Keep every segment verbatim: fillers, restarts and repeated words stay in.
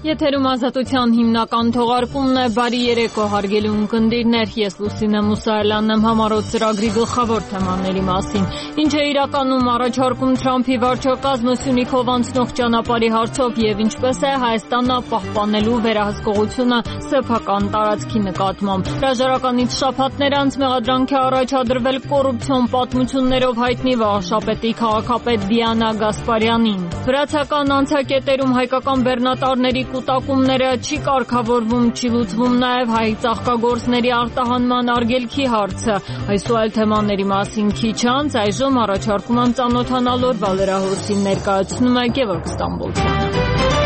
Եթերում ազատության հիմնական թողարկումն է, բարի երեկո հարգելի ունկնդիրներ, ես Լուսինե Մուսայելյանն եմ համառոտ ծրագրի գլխավոր թեմաների մասին։ Ինչ է իրականում առաջարկում Թրամփի վարչակազմը Սյունիքով անցնող ճանապարհի հարցով եւ ինչպես է Հայաստանը պահպանելու վերահսկողությունը սեփական տարածքի նկատմամբ։ Հրաժարականից շաբաթներ անց մեղադրանք է առաջադրվել կոռուպցիոն պատմություններով հայտնի Վաղաշապետի քաղաքապետ Դիանա Գասպարյանին։ Վրացական անցակետերում հայկական բեռնատարների կուտակումները չի կարգավորվում, չի լուծվում նաև հայ ծաղկագործների արտահանման արգելքի հարցը։ Այս ու այլ թեմաների մասին քիչ անց այժմ առաջարկում եմ ծանոթանալ օրվա լրահոսին, ներկայացնում է Գևորգ Ստամբոլցյանը։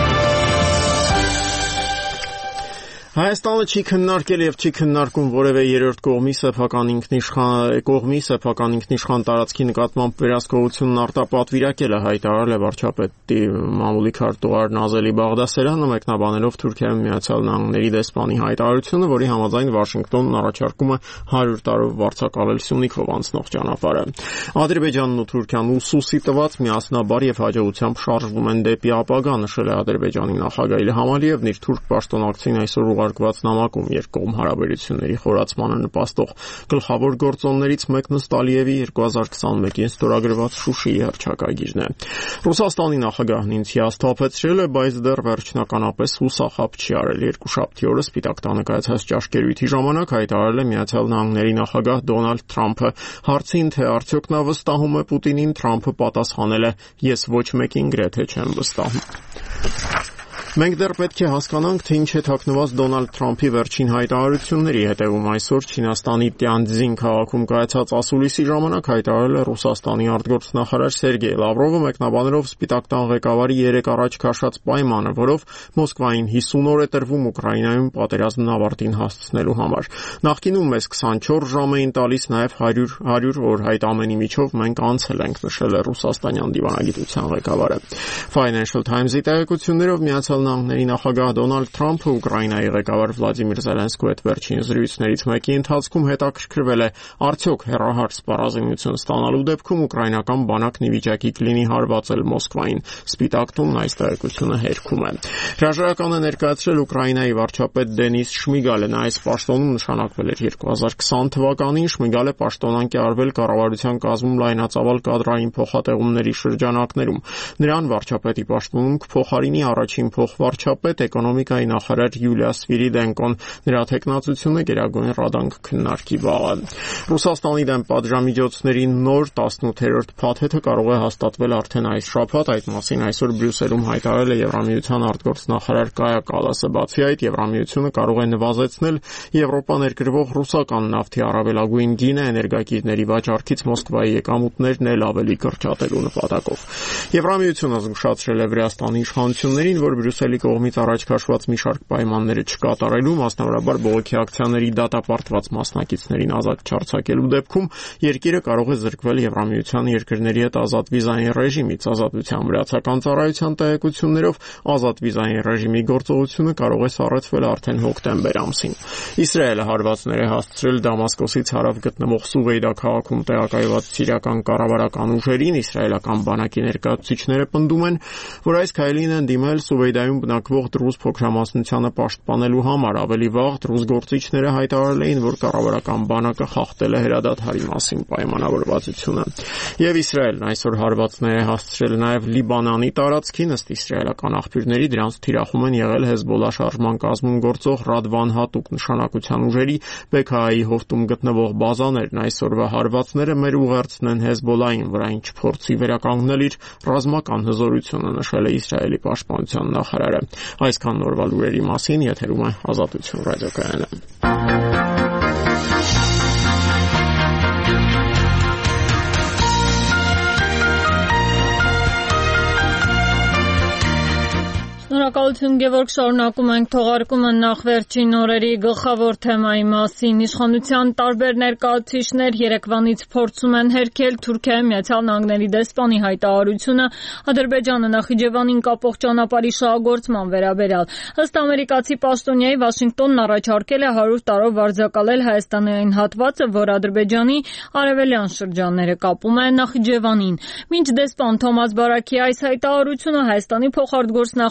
Հայաստանը չի քննարկել եւ չի քննարկում որևէ երրորդ կողմի սեփական ինքնիշխան կողմի սեփական ինքնիշխան տարածքի նկատմամբ վերահսկողությունն արտապատվիրակել է հայտարարել է վարչապետի մամուլի քարտուղար Նազելի Բաղդասարյանը, մեկնաբանելով Թուրքիայում Միացյալ Նահանգների դեսպանի հայտարարությունը, որի համաձայն Վաշինգտոնն առաջարկում է հարյուր տարով վարձակալել Սյունիքով անցնող ճանապարհը։ Ադրբեջանն ու Թուրքիան ուսուսի տված միասնաբար եւ հաջողությամբ շարժվում են դեպի ապագա, նշել է Ադրբեջանի նախագահ Իլհամ Ալիևն իր թուրք պաշտոնակցին այսօր ուղարկված նամակում երկկողմ հարաբերությունների խորացմանը նպաստող գլխավոր գործոններից մեկն ըստ Ալիևի երկու հազար քսանմեկին ստորագրված Շուշիի հռչակագիրն է։ Ռուսաստանի նախագահն ինձ հիասթափեցրել է, բայց դեռ վերջնականապես հուսախաբ չի արել։ Երկուշաբթի օրը Սպիտակ տանը կայացած ճաշկերույթի ժամանակ հայտարարել է Միացյալ Նահանգների նախագահ Դոնալդ Թրամփը։ Հարցին, թե արդյոք նա վստահում է Պուտինին, Թրամփը պատասխանել է. «Ես ոչ մեկին գրեթե չեմ վստահում»։ Մենք դեռ պետք է հասկանանք, թե ինչ է թաքնված Դոնալդ Թրամփի վերջին հայտարարությունների հետևում։ Այսօր Չինաստանի Տյանձին քաղաքում կայացած ասուլիսի ժամանակ հայտարարել է Ռուսաստանի արտգործնախարար Սերգեյ Լավրովը, մեկնաբանելով Սպիտակ տան ղեկավարի երեկ առաջ քաշած պայմանը, որով Մոսկվային հիսուն օր է տրվում Ուկրաինայում պատերազմն ավարտին հասցնելու համար։ Նախկինում մեզ քսանչորս ժամ էին տալիս, նաև հարյուր հարյուր օր, այդ ամենի միջով մենք անցել ենք, նշել է ռուսաստանյան դիվանագիտության ղեկավարը։ Financial Times-ի տեղեկություններով Միացյալ Նահանգների նախագահ Դոնալդ Թրամփը Ուկրաինայի ղեկավար Վլադիմիր Զելենսկու հետ վերջին զրույցներից մեկի ընթացքում հետաքրքրվել է, արդյոք հեռահար սպառազինություն ստանալու դեպքում ուկրաինական բանակն ի վիճակի կլինի հարվածել Մոսկվային։ Սպիտակ տունն այս տեղեկությունը հերքում է։ Հրաժարականը ներկայացրել Ուկրաինայի վարչապետ Դենիս Շմիգալը, նա այս պաշտոնում նշանակվել էր երկու հազար քսան թվականին։ Շմիգալը պաշտոնանկ է արվել կառավարության կազմում լայնածավալ կադրային փոխհատեղումների շրջանակներում։ Նրան վարչապետի պաշտոնում կփոխարինի առաջին փոխվարչապետ էկոնոմիկայի նախարար Յուլիա Սվիրիդենկոն, նրա թեկնածությունը Գերագույն Ռադանք քննարկի վաղը։ Ռուսաստանի դեմ պատժամիջոցների նոր տասնութերորդ փաթեթը կարող է հաստատվել արդեն այս շաբաթ, այդ մասին այսօր Բրյուսելում հայտարարել է Եվրամիության արտգործնախարար Կայա Կալասը։ Բացի այդ, Եվրամիությունը կարող է նվազեցնել Եվրոպա ներկրվող ռուսական նավթի առավելագույն գինը էներգակիրների վաճառքից Մոսկվայի եկամուտներն էլ ավելի կրճատելու նպատակով։ Եվրամիությունը զգուշացրել է Վրաստանի իշխանություններին, որ Բրյուսելի կողմից առաջ քաշված մի շարք պայմանները չկատարելու, մասնավորաբար բողոքի ակցիաների դատապարտված մասնակիցներին ազատ չարձակելու դեպքում երկիրը կարող է զրկվել Եվրամիության երկրների հետ ազատ վիզային ռեժիմից։ Ազատության վրացական ծառայության տեղեկություններով ազատ վիզային ռեժիմի գործողությունը կարող է սառեցվել արդեն հոկտեմբեր ամսին։ Իսրայելը հարվածներ է հասցրել Դամասկոսից հարավ գտնվող Սուվեյդա քաղաքում տեղակայված սիրիական կառավարական ուժերին։ Իսրայելական բանակի ներկայացուցիչները պնդում են, որ այս քայլին են դիմել Սուվեյդայում բնակվող դրուզ փոքրամասնությանը պաշտպանելու համար։ Ավելի վաղ դրուզ գործիչները հայտարարել էին, որ կառավարական բանակը խախտել է հրադադարի մասին պայմանավորվածությունը։ Եվ Իսրայելն այսօր հարվածներ է հասցրել նաև Լիբանանի տարածքին, ըստ իսրայելական աղբյուրների դրանց թիրախում են եղել Հեզբոլլա շարժման կազմում գործող Ռադվան հատուկ նշանակության ուժերի Բեքահայի հովտում գտնվող բազաներն։ Այսօրվա հարվածները մեր ուղերձն են Հեզբոլլային, վրա ինչ փորձի վերականգնել իր ռազմական հզորությունը, նշել է Իսրայելի պաշտպանության նախարարը։ Այսքան նորվա լուրերի մասին, եթերում է Ազատություն ռադիոկայանը։ Շնորհակալություն Գևորգ, շարունակում ենք թողարկումը նախ վերջին օրերի գլխավոր թեմայի մասին։ Իշխանության տարբեր ներկայացուցիչներ երեկվանից փորձում են հերքել Թուրքիայի Միացյալ Նահանգների դեսպանի հայտարարությունը Ադրբեջանը Նախիջևանին կապող ճանապարհի շահագործման վերաբերյալ։ Ըստ ամերիկացի պաշտոնյայի, Վաշինգտոնն առաջարկել է հարյուր տարով վարձակալել Հայաստանի այն հատվածը, որ Ադրբեջանի արևելյան շրջանները կապում է Նախիջևանին։ Մինչ դեսպան Թոմաս Բարաքի այս հայտարարությունը Հայաստանի փոխարտգործնախարար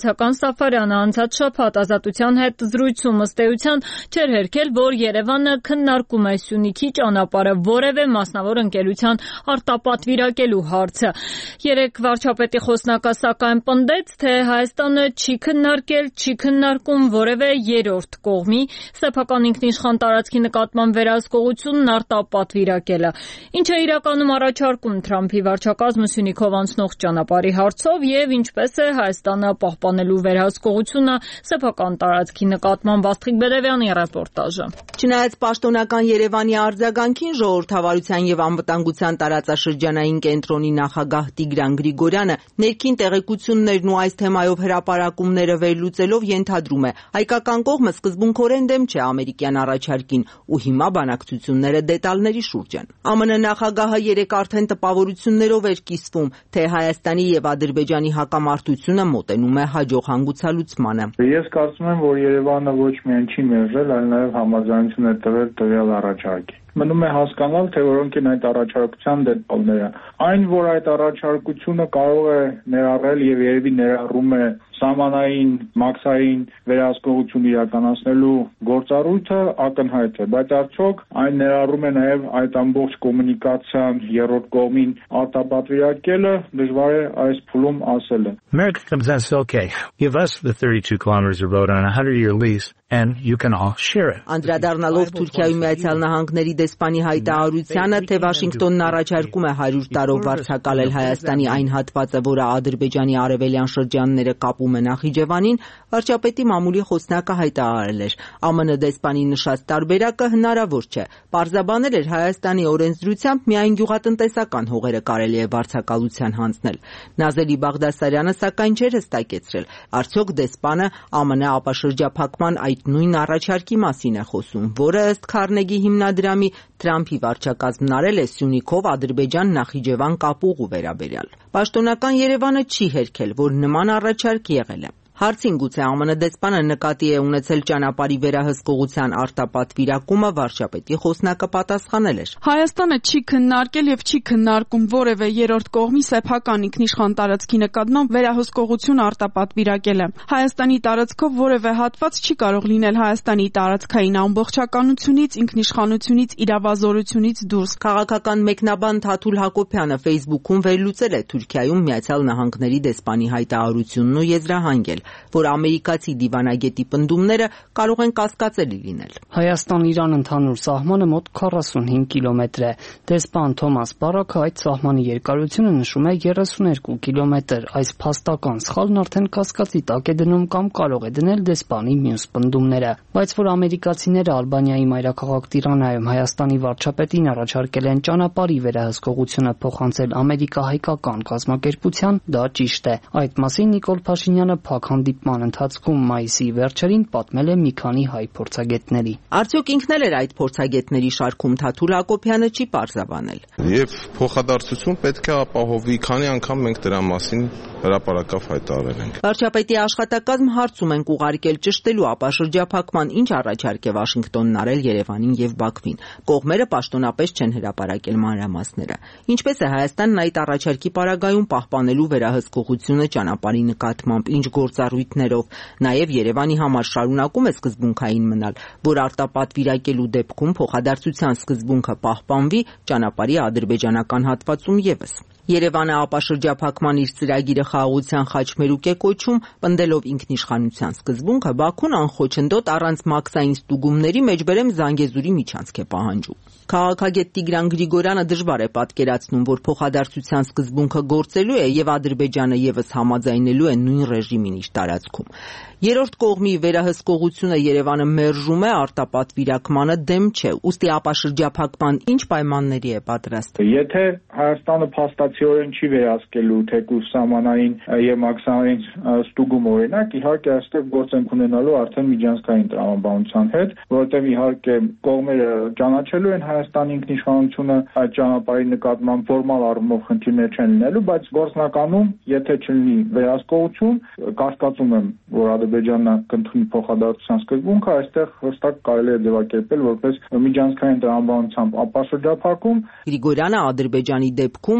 քաղաքացիական Սաֆարյանը անցած շաբաթ Ազատության հետ զրույցում ըստ էության չէր հերքել, որ Երևանը քննարկում է Սյունիքի ճանապարհը որևէ մասնավոր ընկերության արտապատվիրակելու հարցը։ Երեք վարչապետի խոսնակը սակայն պնդեց, թե Հայաստանը չի քննարկել, չի քննարկում որևէ երրորդ կողմի սեփական ինքնիշխան տարածքի նկատմամբ վերահսկողությունն արտապատվիրակելը, ինչը իրականում առաջարկում Թրամփի վարչակազմը Սյունիքով անցնող ճանապարհի հարցով եւ ինչպես է Հայաստանը պահպանելու վերահսկողությունը սեփական տարածքի նկատմամբ։ Աստղիկ Բերևյանի ռեպորտաժը։ Չնայած պաշտոնական Երևանի արձագանքին, ժողովրդավարության եւ անվտանգության տարածաշրջանային կենտրոնի նախագահ Տիգրան Գրիգորյանը ներքին տեղեկություններն ու այս թեմայով հրապարակումները վերլուծելով ենթադրում է, հայկական կողմը սկզբունքորեն դեմ չէ ամերիկյան առաջարկին ու հիմա բանակցությունները դետալների շուրջ են։ ԱՄՆ նախագահը երեք արդեն տպավորություններով էր կիսվում, թե Հայաստանի եւ Ադրբեջանի հակամարտությունը մոտենում է հաջող հանգուցալուծմանը։ Ես կարծում եմ, որ Երևանը ոչ միայն չի մերժել, այլ նաեւ համաձայնություն է տվել տվյալ առաջարկի։ Մնում է հասկանալ, թե որոնք են այդ առաջարկության դետալները։ Այն, որ այդ առաջարկությունը կարող է ներառել եւ երևի ներառում է սահմանային, մաքսային վերահսկողություն իրականացնելու գործառույթը, ակնհայտ է, բայց արդյոք այն ներառում է նաեւ այդ ամբողջ կոմունիկացիան երրորդ կողմին արտապատվիրակելը, դժվար է այս փուլում ասելը։ America comes and says, okay, give us the thirty-two kilometers of road on a hundred-year lease. And you can all share it. Անդրադառնալով Թուրքիայի Միացյալ Նահանգների դեսպանի հայտարարությանը, թե Վաշինգտոնն առաջարկում է հարյուր տարով վարձակալել Հայաստանի այն հատվածը, որը Ադրբեջանի արևելյան շրջանները կապում է Նախիջևանին, վարչապետի մամուլի խոսնակը հայտարարել էր. ԱՄՆ դեսպանի նշած տարբերակը հնարավոր չէ։ Պարզաբանել էր Հայաստանի օրենսդրությամբ միայն գյուղատնտեսական հողերը կարելի է վարձակալության հանձնել։ Նազելի Բաղդասարյանը սակայն չէր հստակեցրել, արդյոք դեսպանը ԱՄՆ ապաշրջափակման այդ նույն առաջարկի մասին է խոսում, որը ըստ Քարնեգի հիմնադրամի Թրամփի վարչակազմն արել է Սյունիքով Ադրբեջան-Նախիջևան կապուղու վերաբերյալ։ Պաշտոնական Երևանը չի հերքել, որ նման առաջարկ եղել է։ Հարցին գուցե ԱՄՆ դեսպանը նկատի է ունեցել ճանապարհի վերահսկողության արտապատվիրակումը, վարչապետի խոսնակը պատասխանել էր. Հայաստանը չի քննարկել եւ չի քննարկում որևէ երրորդ կողմի սեփական ինքնիշխան տարածքի նկատմամբ վերահսկողություն արտապատվիրակելը։ Հայաստանի տարածքով որևէ հատված չի կարող լինել Հայաստանի տարածքային ամբողջականությունից, ինքնիշխանությունից, իրավազորությունից դուրս։ Քաղաքական մեկնաբան Թաթուլ Հակոբյանը Facebook-ում վերլուծել է Թուրքիայում Միացյալ Նահանգների դեսպանի հայտարարությունն ու եզրահանգել, որ ամերիկացի դիվանագետի պնդումները կարող են կասկածելի լինել։ Հայաստան-Իրան ընդհանուր սահմանը մոտ քառասունհինգ կիլոմետր է։ Դեսպան Թոմաս Բարոքը այդ սահմանի երկարությունը նշում է երեսունհինգ կիլոմետր։ Այս փաստական սխալն արդեն կասկածի տակ է դնում կամ կարող է դնել դեսպանի մյուս պնդումները։ Բայց որ ամերիկացիները Ալբանիայի մայրաքաղաք Տիրանայում Հայաստանի վարչապետին առաջարկել են ճանապարհի վերահսկողությունը փոխանցել ամերիկա-հայկական կազմակերպության, դա ճիշտ է։ Այդ մասին Նիկոլ Փաշինյանը փակ հանդիպման ընթացքում մայիսի վերջերին պատմել է մի քանի հայ փորձագետների։ Արդյոք ինքն էլ էր այդ փորձագետների շարքում, Թաթուլ Հակոբյանը չի պարզաբանել։ Եվ փոխադարձություն պետք է ապահովի, քանի անգամ մենք դրա մասին հրապարակավ հայտարարել ենք։ Վարչապետի աշխատակազմ հարցում ենք ուղարկել ճշտելու ապաշրջափակման ինչ առաջարկ է Վաշինգտոնն արել Երևանին եւ Բաքվին։ Կողմերը պաշտոնապես չեն հրապարակել մանրամասները։ Ինչպես է Հայաստանն այդ առաջարկի պարագայում պահպանելու վերահսկողությունը ճանապարհի նկատմամբ, ինչ գործառույթներով, նաեւ Երևանի համար շարունակում է սկզբունքային մնալ, որ արտապատվիրակելու դեպքում փոխադարձության սկզբունքը պահպանվի ճանապարհի ադրբեջանական հատվածում եւս։ Երևանը ապաշրջափակման իր ծրագիրը խաղաղության խաչմերուկ է կոչում, պնդելով ինքնիշխանության սկզբունքը, Բաքուն անխոչնդոտ առանց մաքսային ստուգումների մեջբերեմ Զանգեզուրի միջանցք է պահանջում։ Քաղաքագետ Տիգրան Գրիգորյանը դժվար է պատկերացնում, որ փոխադարձության սկզբունքը գործելու է եւ Ադրբեջանը եւս համաձայնելու է նույն ռեժիմին իր տարածքում։ Երրորդ կողմի վերահսկողությունը Երևանը մերժում է, արտապատվիրակմանը դեմ չէ, ուստի ապաշրջափակման ինչ պայմանների է պատրաստ։ Եթե Հայաստանը փաստացիորեն չի վերահսկելու թեկուզ սահմանային եւ մաքսային ստուգում օրինակ, իհարկե այստեղ գործ ենք ունենալու արդեն միջանցքային տրամաբանության հետ, որովհետեւ իհարկե կողմերը ճանաչելու են Հայաստանի ինքնիշխանությունը, այդ ճանապարհի նկատմամբ ֆորմալ առումով խնդիրներ չեն լինելու, բայց գործնականում, եթե չլինի վերահսկողություն, կասկածում եմ, որ Ադրբեջանը կընդունի փոխադարձության սկզբունքը, այստեղ հստակ կարելի է ձևակերպել որպես միջանցքային տրամաբանությամբ ապաշրջափակում։ Գրիգորյանը Ադրբեջանի դեպքում եւս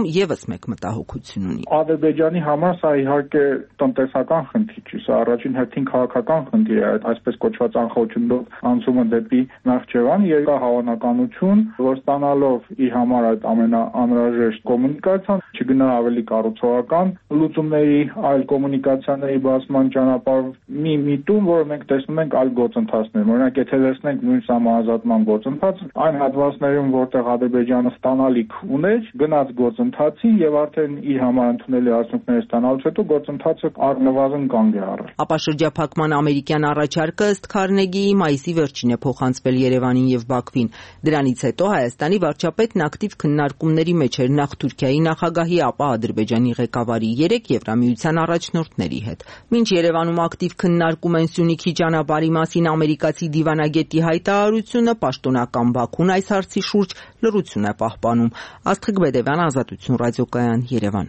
մեկ մտահոգություն ունի։ Ադրբեջանի համար սա իհարկե տնտեսական խնդիր չի, սա առաջին հերթին քաղաքական խնդիր է, այսպես կոչված անխոչնդոտ անցումը դեպի Նախճեվան, երկա հավանականություն, որ ստանալով իր համար այդ ամենաանհրաժեշտ կոմունիկացիան, չգնա ավելի կառուցողական լուծումների, այլ կոմունիկացիաների բացման ճանապարհ մի միտում, որը մենք տեսնում ենք այլ գործընթացներ։ Օրինակ, եթե տեսնենք նույն համազատման գործընթացը, այն հատվածներում, որտեղ Ադրբեջանը ստանալիք ուներ, գնաց գործընթացի եւ արդեն իր համար ընդունելի արդյունքները ստանալուց հետո գործընթացը առնվազն կանգ է առել։ Ապաշրջափակման ամերիկյան առաջարկը ըստ Քարնեգիի մայիսի վերջին է փոխանցվել Երևանին եւ Բաքվին։ Դրանից հետո Հայաստանի վարչապետն ակտիվ քննարկումների մեջ էր նախ Թուրքիայի նախագահի, ապա Ադրբեջանի ղեկավարի երեք Եվրամիության առաջնորդների հետ։ Մինչ Երևանում ակտիվ քննարկում են Սյունիքի ճանապարհի մասին ամերիկացի դիվանագետի հայտարարությունը, պաշտոնական Բաքուն այս հարցի շուրջ լռություն է պահպանում։ Աստղիկ Բեդևյան, Ազատություն ռադիոկայան, Երևան։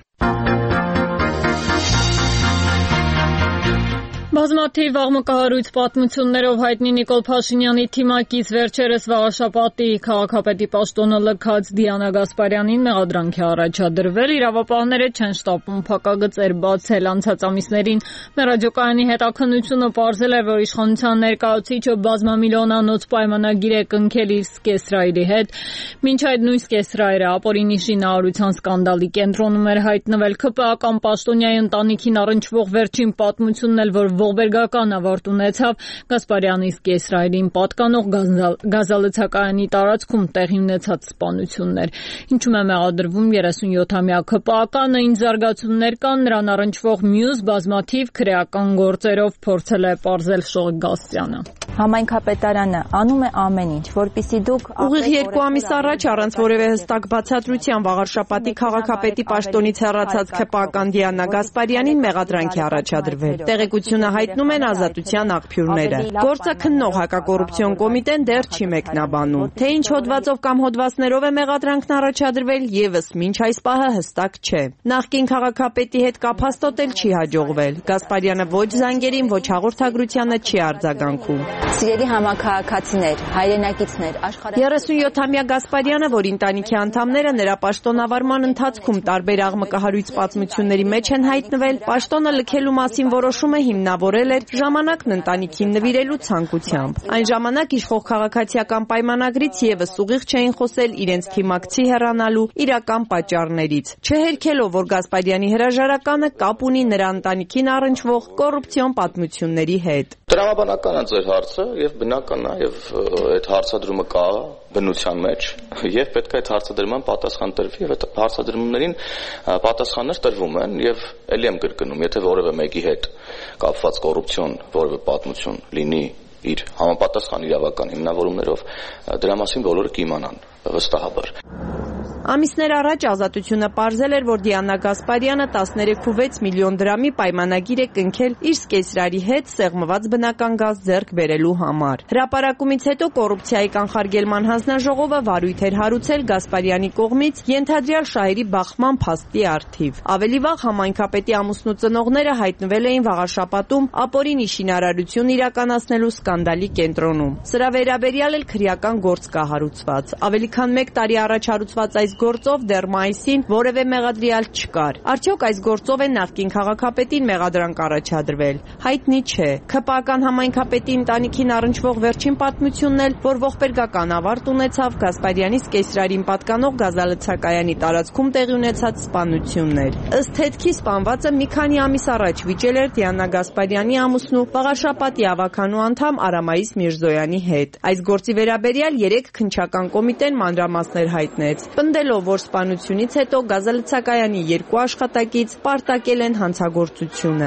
Բազմաթիվ աղմկահարույց պատմություններով հայտնի Նիկոլ Փաշինյանի թիմակից վերջերս Վաղաշապատի քաղաքապետի պաշտոնը լքած Դիանա Գասպարյանին մեղադրանք է առաջադրվել։ Իրավապահները չեն շտապում փակագծեր բացել անցած ամիսներին։ Մերաջոկայանի հետաքննությունը պարզել է, որ իշխանության ներկայացուցիչը բազմամիլիոնանոց պայմանագիր է կնքել իր սկեսրայրի հետ։ Մինչ այդ նույն սկեսրայրը ապօրինի շինարարության սկանդալի կենտրոնում էր հայտնվել ՔՊԱ-ական պաշտոնյայի ընտանիքին առնչվող վերջին պատմությունն էլ, որ ողբերգական ավարտ ունեցավ Գասպարյանի սկեսրայրին պատկանող գազալցակայանի տարածքում տեղի ունեցած սպանություններ։ Ինչու՞մ է մեղադրվում երեսունյոթամյա ՔՊԱ-կանը, ինչ զարգացումներ կան նրան առնչվող մյուս բազմաթիվ քրեական գործերով, փորձել է պարզել Շողիկ Գասպյանը։ Համայնքապետարանը անում է ամեն ինչ, որպեսզի դուք ուղիղ երկու ամիս առաջ առանց որևէ հստակ բացատրության Վաղարշապատի քաղաքապետի պաշտոնից հեռացած ՔՊԱ-ական Դիանա Գասպարյանին մեղադրանք է առաջադրվել։ Տեղեկությունը հայտնում են Ազատության աղբյուրները։ Գործը քննող հակակոռուպցիոն կոմիտեն դեռ չի մեկնաբանում։ Թե ինչ հոդվածով կամ հոդվածներով է մեղադրանքն առաջադրվել, եւս մինչ այս պահը հստակ չէ։ Նախկին քաղաքապետի հետ կապ հաստատել չի հաջողվել։ Գասպարյանը ոչ զանգերին, ոչ հաղորդագրությանը չի արձագանքում։ Սիրելի համաքաղաքացիներ, հայրենակիցներ, աշխարհ երեսունյոթամյա Գասպարյանը, որ ընտանիքի անդամները նրա պաշտոնավարման ընթացքում տարբեր աղմկահարույց պատմությունների մեջ են հայտնվել, պաշտոնը լքելու մասին որոշումը հիմնավորել էր ժամանակն ընտանիքին նվիրելու ցանկությամբ։ Այն ժամանակ իշխող քաղաքացիական պայմանագրից եւս ուղիղ չէին խոսել իրենց թիմակցի հեռանալու իրական պատճառներից, չհերքելով, որ Գասպարյանի հրաժարականը կապ ունի նրա ընտանիքին առնչվող կոռուպցիոն պատմությունների հետ։ Տրամաբանական է ձեր հարցը եւ բնական է եւ այդ հարցադրումը կա բնության մեջ եւ պետք է այդ հարցադրման պատասխան տրվի եւ այդ հարցադրումներին պատասխաններ տրվում են եւ ելի եմ կրկնում, եթե որևէ մեկի հետ կապված կոռուպցիոն որևէ պատմություն լինի իր համապատասխան իրավական հիմնավորումներով, դրա մասին բոլորը կիմանան վստահաբար։ Ամիսներ առաջ Ազատությունը պարզել էր, որ Դիանա Գասպարյանը տասներեք ու վեց միլիոն դրամի պայմանագիր է կնքել իր սկեսրարի հետ սեղմված բնական գազ ձեռք բերելու համար։ Հրապարակումից հետո կոռուպցիայի կանխարգելման հանձնաժողովը վարույթ էր հարուցել Գասպարյանի կողմից ենթադրյալ շահերի բախման փաստի առթիվ։ Ավելի վաղ համայնքապետի ամուսնու ծնողները հայտնվել էին Վաղարշապատում ապօրինի շինարարություն իրականացնելու սկանդալի կենտրոնում։ Սրա վերաբերյալ էլ քրեական գործ կա հարուցված։ Ավելի քան մեկ տարի առաջ հարուցված այս գործով դեռ մայիսին որևէ մեղադրյալ չկար։ Արդյոք այս գործով է նախկին քաղաքապետին մեղադրանք առաջադրվել։ Հայտնի չէ։ ՔՊԱ-ական համայնքապետի ընտանիքին առնչվող վերջին պատմությունն էլ, որ ողբերգական ավարտ ունեցավ Գասպարյանի սկեսրարին պատկանող գազալցակայանի տարածքում տեղի ունեցած սպանությունն էր։ Ըստ հետքի սպանվածը մի քանի ամիս առաջ վիճել էր Դիանա Գասպարյանի ամուսնու Վաղարշապատի ավականու անդամ Արամայիս Միրզոյանի հետ։ Այս գործի վերաբերյալ երեք քննչական կոմիտեն մանրամասներ հայտնեց, պնդելով, որ սպանությունից հետո գազալցակայանի երկու աշխատակից պարտակել են հանցագործությունը։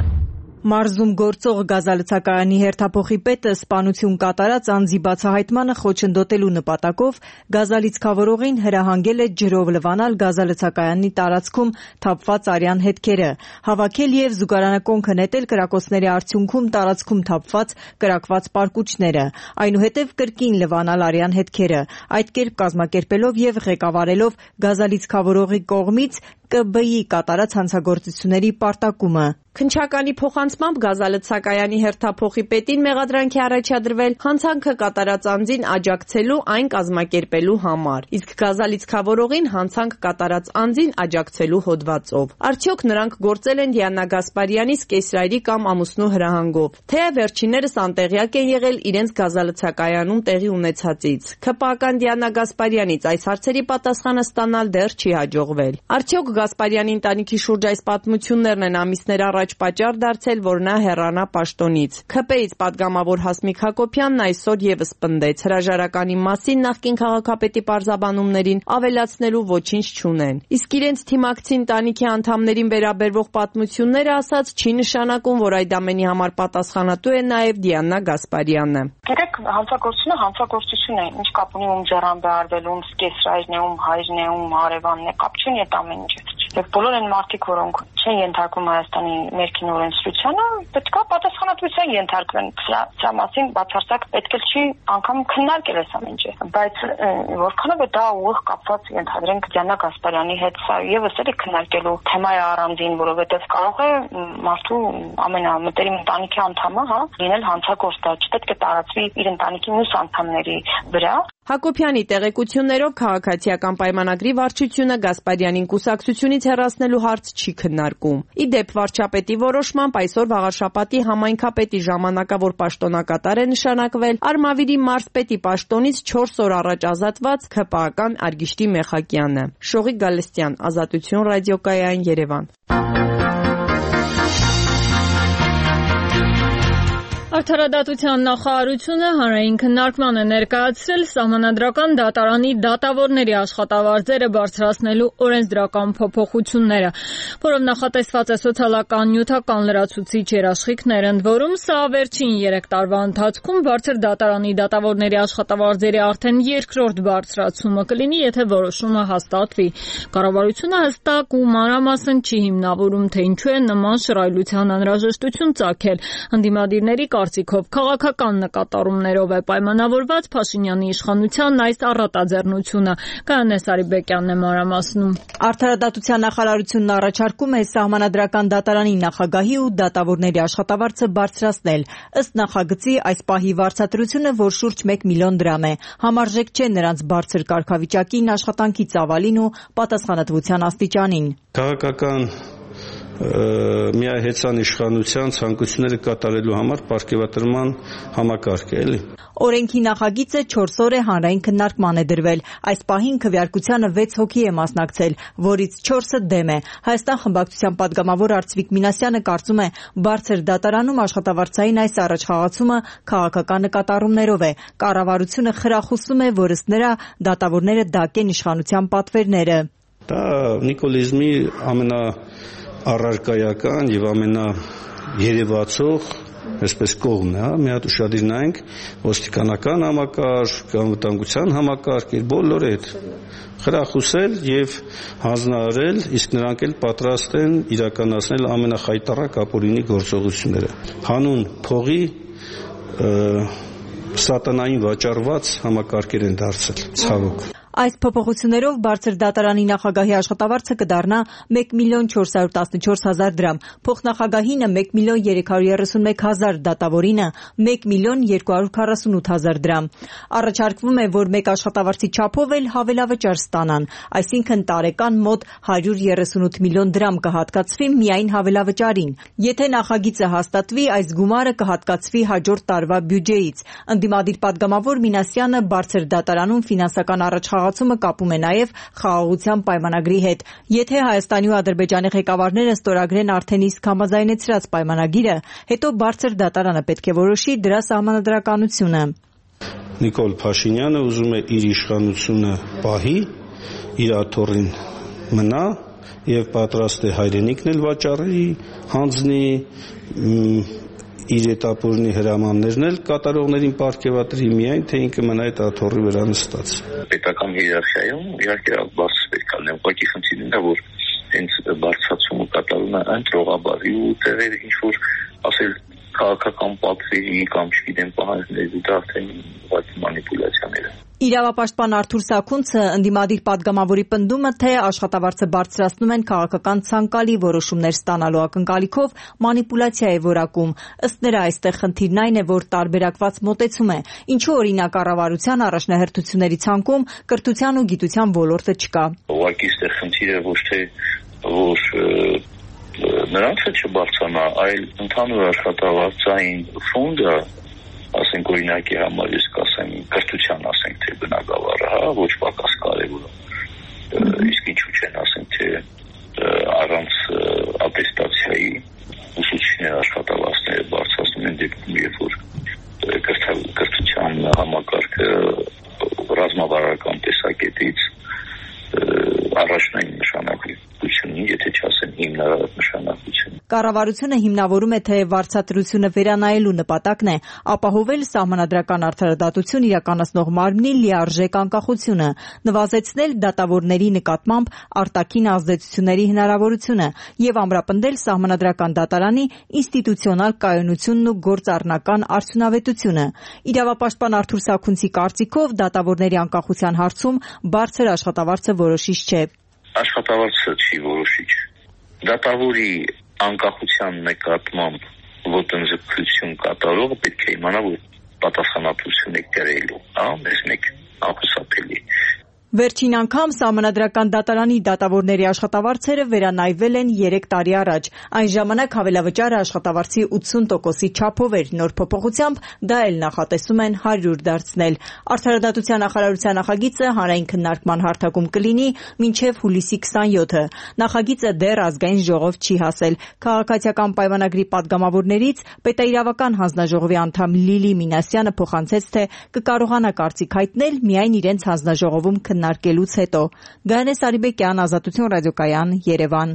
Մարզում գործող գազալցակայանի հերթափոխի պետը սպանություն կատարած անձի բացահայտմանը խոչընդոտելու նպատակով գազալիցքավորողին հրահանգել է ջրով լվանալ գազալցակայանի տարածքում թափված արյան հետքերը, հավաքել եւ զուգարանակոնքը նետել կրակոցների արդյունքում տարածքում թափված կրակված պարկուճները, այնուհետև կրկին լվանալ արյան հետքերը, այդ կերպ կազմակերպելով եւ ղեկավարելով գազալիցքավորողի կողմից Կ B-ի կատարած հանցագործությունների պարտակումը։ Քննչականի փոխանցմամբ գազալցակայանի հերթափոխի պետին մեղադրանքի առաջադրվել հանցանքը կատարած անձին աջակցելու այն կազմակերպելու համար, իսկ գազալիցքավորողին հանցանք կատարած անձին աջակցելու հոդվածով։ Արդյոք նրանք գործել են Դիանա Գասպարյանի սկեսրայրի կամ ամուսնու հրահանգով, թե վերջիններս անտեղյակ են եղել իրենց գազալցակայանում տեղի ունեցածից։ ՔՊԱ-ական Դիանա Գասպարյանից այս հարցերի պատասխանը ստանալ դեռ չի հաջողվել։ Արդյոք Գասպարյանի ընտանիքի շուրջ այս պատմություններն են ամիսներ առաջ պատճառ դարձել, որ նա հեռանա պաշտոնից։ ՔՊ-ից պատգամավոր Հասմիկ Հակոբյանն այսօր եւս պնդեց, հրաժարականի մասին նախկին քաղաքապետի պարզաբանումներին ավելացնելու ոչինչ չունեն։ Իսկ իրենց թիմակցի ընտանիքի անդամներին վերաբերվող պատմությունները ասած չի նշանակում, որ այդ ամենի համար պատասխանատու է նաեւ Դիանա Գասպարյանը։ Գիտեք, հանցագործությունը հանցագործություն է, ինչ կապ ունի ում ձեռնբերվել, ում սկեսրայրն է, ում հայրն է, ում հարևանն է, կապ չունի այդ ամեն ինչը։ Եվ բոլոր այն մարդիկ, որոնք չեն ենթարկվում Հայաստանի ներքին օրենսդրությանը, պետք է պատասխանատվության ենթարկվեն։ Սրա մասին բացարձակ պետք է չի անգամ քննարկել այս ամեն ինչը։ Բայց որքանով է դա ուղիղ կապված ենթադրենք Դիանա Գասպարյանի հետ, սա եւս էլի քննարկելու թեմա է առանձին, որովհետեւ կարող է մարդու ամենամտերիմ ընտանիքի անդամը, հա, լինել հանցագործ, դա չպետք է տարածվի իր ընտանիքի մյուս անդամների վրա։ Հակոբյանի տեղեկություններով քաղաքացիական պայմանագրի վարչությունը Գասպարյանին կուսակցությունից հեռացնելու հարց չի քննարկում։ Ի դեպ վարչապետի որոշմամբ այսօր Վաղարշապատի համայնքապետի ժամանակավոր պաշտոնակատար է նշանակվել Արմավիրի մարզպետի պաշտոնից չորս օր առաջ ազատված ՔՊԱ-ական Արգիշտի Մեխակյանը։ Շողիկ Գալստյան, Ազատություն ռադիոկայան, Երևան։ Արդարադատության նախարարությունը հանրային քննարկման է ներկայացրել Սահմանադրական դատարանի դատավորների աշխատավարձերը բարձրացնելու օրենսդրական փոփոխությունները, որով նախատեսված է սոցիալական նյութական լրացուցիչ երաշխիքներ, ընդ որում սա վերջին երեք տարվա ընթացքում բարձր դատարանի դատավորների աշխատավարձերի արդեն երկրորդ բարձրացումը կլինի, եթե որոշումը հաստատվի։ Կառավարությունը հստակ ու մանրամասն չի հիմնավորում, թե ինչու է նման շռայլության անհրաժեշտություն ծագել։ Ընդդիմադիրների կարծիքով քաղաքական նկատառումներով է պայմանավորված Փաշինյանի իշխանության այս առատաձեռնությունը։ Կանե Սարիբեկյանն է մանրամասնում։ Արդարադատության նախարարությունն առաջարկում է Սահմանադրական դատարանի նախագահի ու դատավորների աշխատավարձը բարձրացնել։ Ըստ նախագծի այս պահի վարձատրությունը, որ շուրջ մեկ միլիոն դրամ է, համարժեք չէ նրանց բարձր կարգավիճակին, աշխատանքի ծավալին ու պատասխանատվության աստիճանին։ Քաղաքական միահեծան իշխանության ցանկությունները կատարելու համար պարգևատրման համակարգ է, էլի։ Օրենքի նախագիծը չորս օր է հանրային քննարկման է դրվել։ Այս պահին քվեարկությանը վեց հոգի է մասնակցել, որից չորսը դեմ է։ Հայաստան խմբակցության պատգամավոր Արծվիկ Մինասյանը կարծում է, բարձր դատարանում աշխատավարձային այս առաջխաղացումը քաղաքական նկատառումներով է։ Կառավարությունը խրախուսում է, որ ըստ նրա դատավորները դակեն իշխանության պատվերները։ Դա նիկոլիզմի ամենա առարկայական եւ ամենաերևացող այսպես կողմն է, հա, մի հատ ուշադիր նայենք ոստիկանական համակարգ, անվտանգության համակարգ, իր բոլորը այդ խրախուսել եւ հանձնարարել, իսկ նրանք էլ պատրաստ են իրականացնել ամենախայտառակ ապօրինի գործողությունները։ Հանուն փողի սատանային վաճառված համակարգեր են դարձել, ցավոք։ Այս փոփոխություններով բարձր դատարանի նախագահի աշխատավարձը կդառնա մեկ միլիոն չորս հարյուր տասնչորս հազար դրամ, փոխնախագահինը մեկ միլիոն երեք հարյուր երեսուն մեկ հազար, դատավորինը մեկ միլիոն երկու հարյուր քառասունութ հազար դրամ։ Առաջարկվում է, որ մեկ աշխատավարձի չափով էլ հավելավճար ստանան, այսինքն տարեկան մոտ հարյուր երեսունութ միլիոն դրամ կհատկացվի միայն հավելավճարին։ Եթե նախագիծը հաստատվի, այս գումարը կհատկացվի հաջորդ տարվա բյուջեից։ Ընդդիմադիր պատգամավոր Մինասյանը բարձր դատարանում ֆինանսական առաջխաղացումը կապում է նաև խաղաղության պայմանագրի հետ։ Եթե Հայաստանի ու Ադրբեջանի ղեկավարները ստորագրեն արդեն իսկ համաձայնեցրած պայմանագիրը, հետո բարձր դատարանը պետք է որոշի դրա սահմանադրականությունը։ Նիկոլ Փաշինյանը ուզում է իր իշխանությունը պահի, իր աթոռին մնա եւ պատրաստ է հայրենիքն էլ վաճառի, հանձնի, իր этаպորնի հրամաններն էլ կատարողներին պարգևատրի, միայն թե ինքը մնա այդ աթոռի վրա նստած։ Պետական հիերարխիայում իհարկե բարձր պետք է լինի, ուղղակի խնդիրն է, որ հենց բարձրացումը կատարվում է այն ծրողաբարի ու տեղեր ինչ որ ասել քաղաքական պատվերի կամ չգիտեմ պահանջների դա արդեն ուղղակի մանիպուլյացիաներ են։ Իրավապաշտպան Արթուր Սաքունցը ընդդիմադիր պատգամավորի պնդումը, թե աշխատավարձը բարձրացնում են քաղաքական ցանկալի որոշումներ ստանալու ակնկալիքով, մանիպուլյացիա է որակում։ Ըստ նրա, այստեղ խնդիրն այն է, որ տարբերակված մոտեցում է, ինչու օրինակ կառավարության առաջնահերթությունների ցանկում կրթության ու գիտության ոլորտը չկա։ Ուղղակի այստեղ խնդիրը ոչ թե որ նրանց է չբարձրանա, այլ ընդհանուր աշխատավարձային ֆոնդը, ասենք օրինակի համար ես կասեմ կրթության ասենք թե բնակավարը, հա, ոչ պակաս կարևոր է, իսկ ինչու չեն ասենք թե առանց ատեստացիայի ուսուցիչների աշխատավարձները բարձրացնում են դեպքում, երբ որ կրթության համակարգը ռազմավարական տեսակետից առաջնային նշանակություն, եթե չասեմ հիմնարար նշանակություն։ Կառավարությունը հիմնավորում է, թե վարձատրությունը վերանայելու նպատակն է ապահովել սահմանադրական արդարադատություն իրականացնող մարմնի լիարժեք անկախությունը, նվազեցնել դատավորների նկատմամբ արտաքին ազդեցությունների հնարավորությունը եւ ամրապնդել սահմանադրական դատարանի ինստիտուցիոնալ կայունությունն ու գործառնական արդյունավետությունը։ Իրավապաշտպան Արթուր Սաքունցի կարծիքով դատավորների անկախության հարցում բարձր աշխատավարձը որոշիչ չէ։ Աշխատավարձը չի որոշիչ։ Դատավորի անկախության նկատմամբ ոտնձգություն կատարողը պետք է իմանա, որ պատասխանատվություն է կրելու, հա, մեզ մեկ անխուսափելի։ Վերջին անգամ սահմանադրական դատարանի դատավորների աշխատավարձերը վերանայվել են երեք տարի առաջ։ Այն ժամանակ հավելավճարը աշխատավարձի ութսուն տոկոսի չափով էր, նոր փոփոխությամբ դա էլ նախատեսում են հարյուր դարձնել։ Արդարադատության նախարարության նախագիծը հանրային քննարկման հարթակում կլինի մինչև հուլիսի քսաներկուը։ Նախագիծը դեռ ազգային ժողով չի հասել։ Քաղաքացիական պայմանագրի падգամավորներից պետաիրավական հանձնաժողովի անդամ Լիլի Մինասյանը փոխանցեց, թե կկարողանա կարծիք հայտնել միայն իրենց հանձնաժողովում քննարկելուց հետո։ Գայանե Սարիբեկյան, Ազատություն ռադիոկայան, Երևան։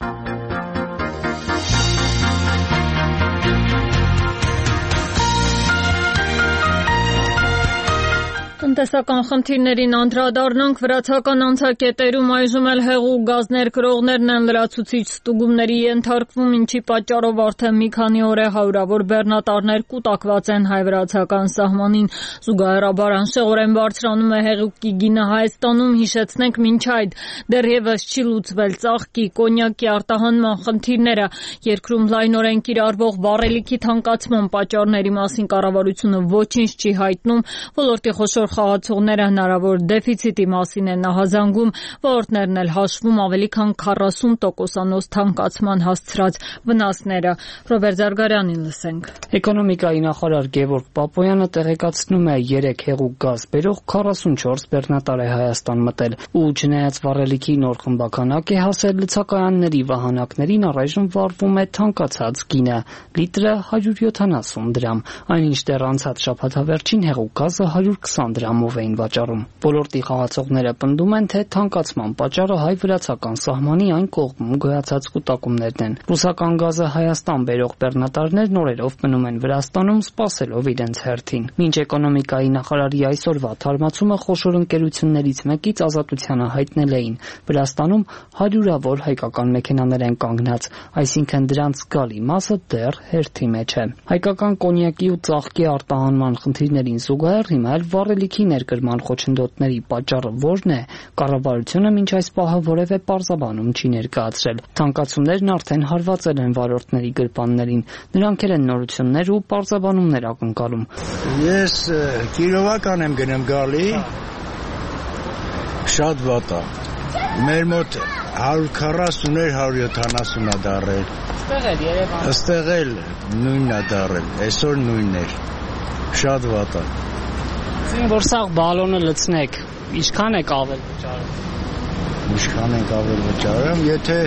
Տնտեսական խնդիրներին անդրադառնանք, վրացական անցակետերում այժմ էլ հեղուկ գազ ներկրողներն են լրացուցիչ ստուգումների ենթարկվում, ինչի պատճառով արդեն մի քանի օր է հարյուրավոր բեռնատարներ կուտակված են հայ-վրացական սահմանին։ Զուգահեռաբար անշեղորեն բարձրանում է հեղուկի գինը Հայաստանում, հիշեցնենք մինչ այդ դեռևս չի լուծվել ծաղկի, կոնյակի արտահանման խնդիրները։ Երկրում լայնորեն կիրառվող վառելիքի թանկացման պատճառների մասին կառավարությունը ոչինչ չի հայտնում, ոլորտի խոշոր խաղացողները հնարավոր դեֆիցիտի մասին են ահազանգում, ոլորտներն էլ հաշվում ավելի քան քառասուն տոկոսանոց թանկացման հասցրած վնասները։ Ռոբերտ Զարգարյանին լսենք։ Էկոնոմիկայի նախարար Գևորգ Պապոյանը տեղեկացնում է երեք հեղուկ գազ բերող քառասունչորս բեռնատար է Հայաստան մտել, ու չնայած վառելիքի նոր խմբականակ է հասել, լցակայանների վահանակներին առայժմ վառվում է թանկացած գինը, լիտրը հարյուր յոթանասուն դրամ, այնինչ դեռ անցած շաբաթավերջին հեղուկ գազը հարյուր քսան դրամով էին վաճառում։ Ոլորտի խաղացողները պնդում են, թե թանկացման պատճառը հայ-վրացական սահմանի այն կողմում գոյացած կուտակումներն են։ Ռուսական գազը Հայաստան բերող բեռնատարներն օրերով մնում են Վրաստանում, սպասելով իրենց հերթին։ Մինչ էկոնոմիկայի նախարարի այսօրվա թարմացումը խոշոր ընկերություններից մեկից Ազատությանը հայտնել էին, Վրաստանում հարյուրավոր հայկական մեքենաներ են կանգնած, այսինքն դրանց զգալի մասը դեռ հերթի մեջ է։ Հայկական կոնյակի ու ծաղկի արտահանման խնդիրներին զուգահեռ հիմա էլ վառելիքի ներկրման խոչընդոտների պատճառը որն է, կառավարությունը մինչ այս պահը որևէ պարզաբանում չի ներկայացրել։ Թանկացումներն արդեն հարվածել են վարորդների գրպաններին, նրանք էլ են նորություններ ու պարզաբանումներ ակնկալում։ Ես կիլովական եմ գնում գալի, շատ վատ է։ Մեր մոտ հարյուր քառասուն հարյուր յոթանասուն է դարել։ Ստեղ էլ Երևան։ Ստեղ էլ նույնն է դարել, այսօր նույնն էր։ Շատ վատ է։ Ասենք որ սաղ բալոնը լցնեք, ինչքան եք ավել վճարում։ Ինչքան եք ավել վճարում, եթե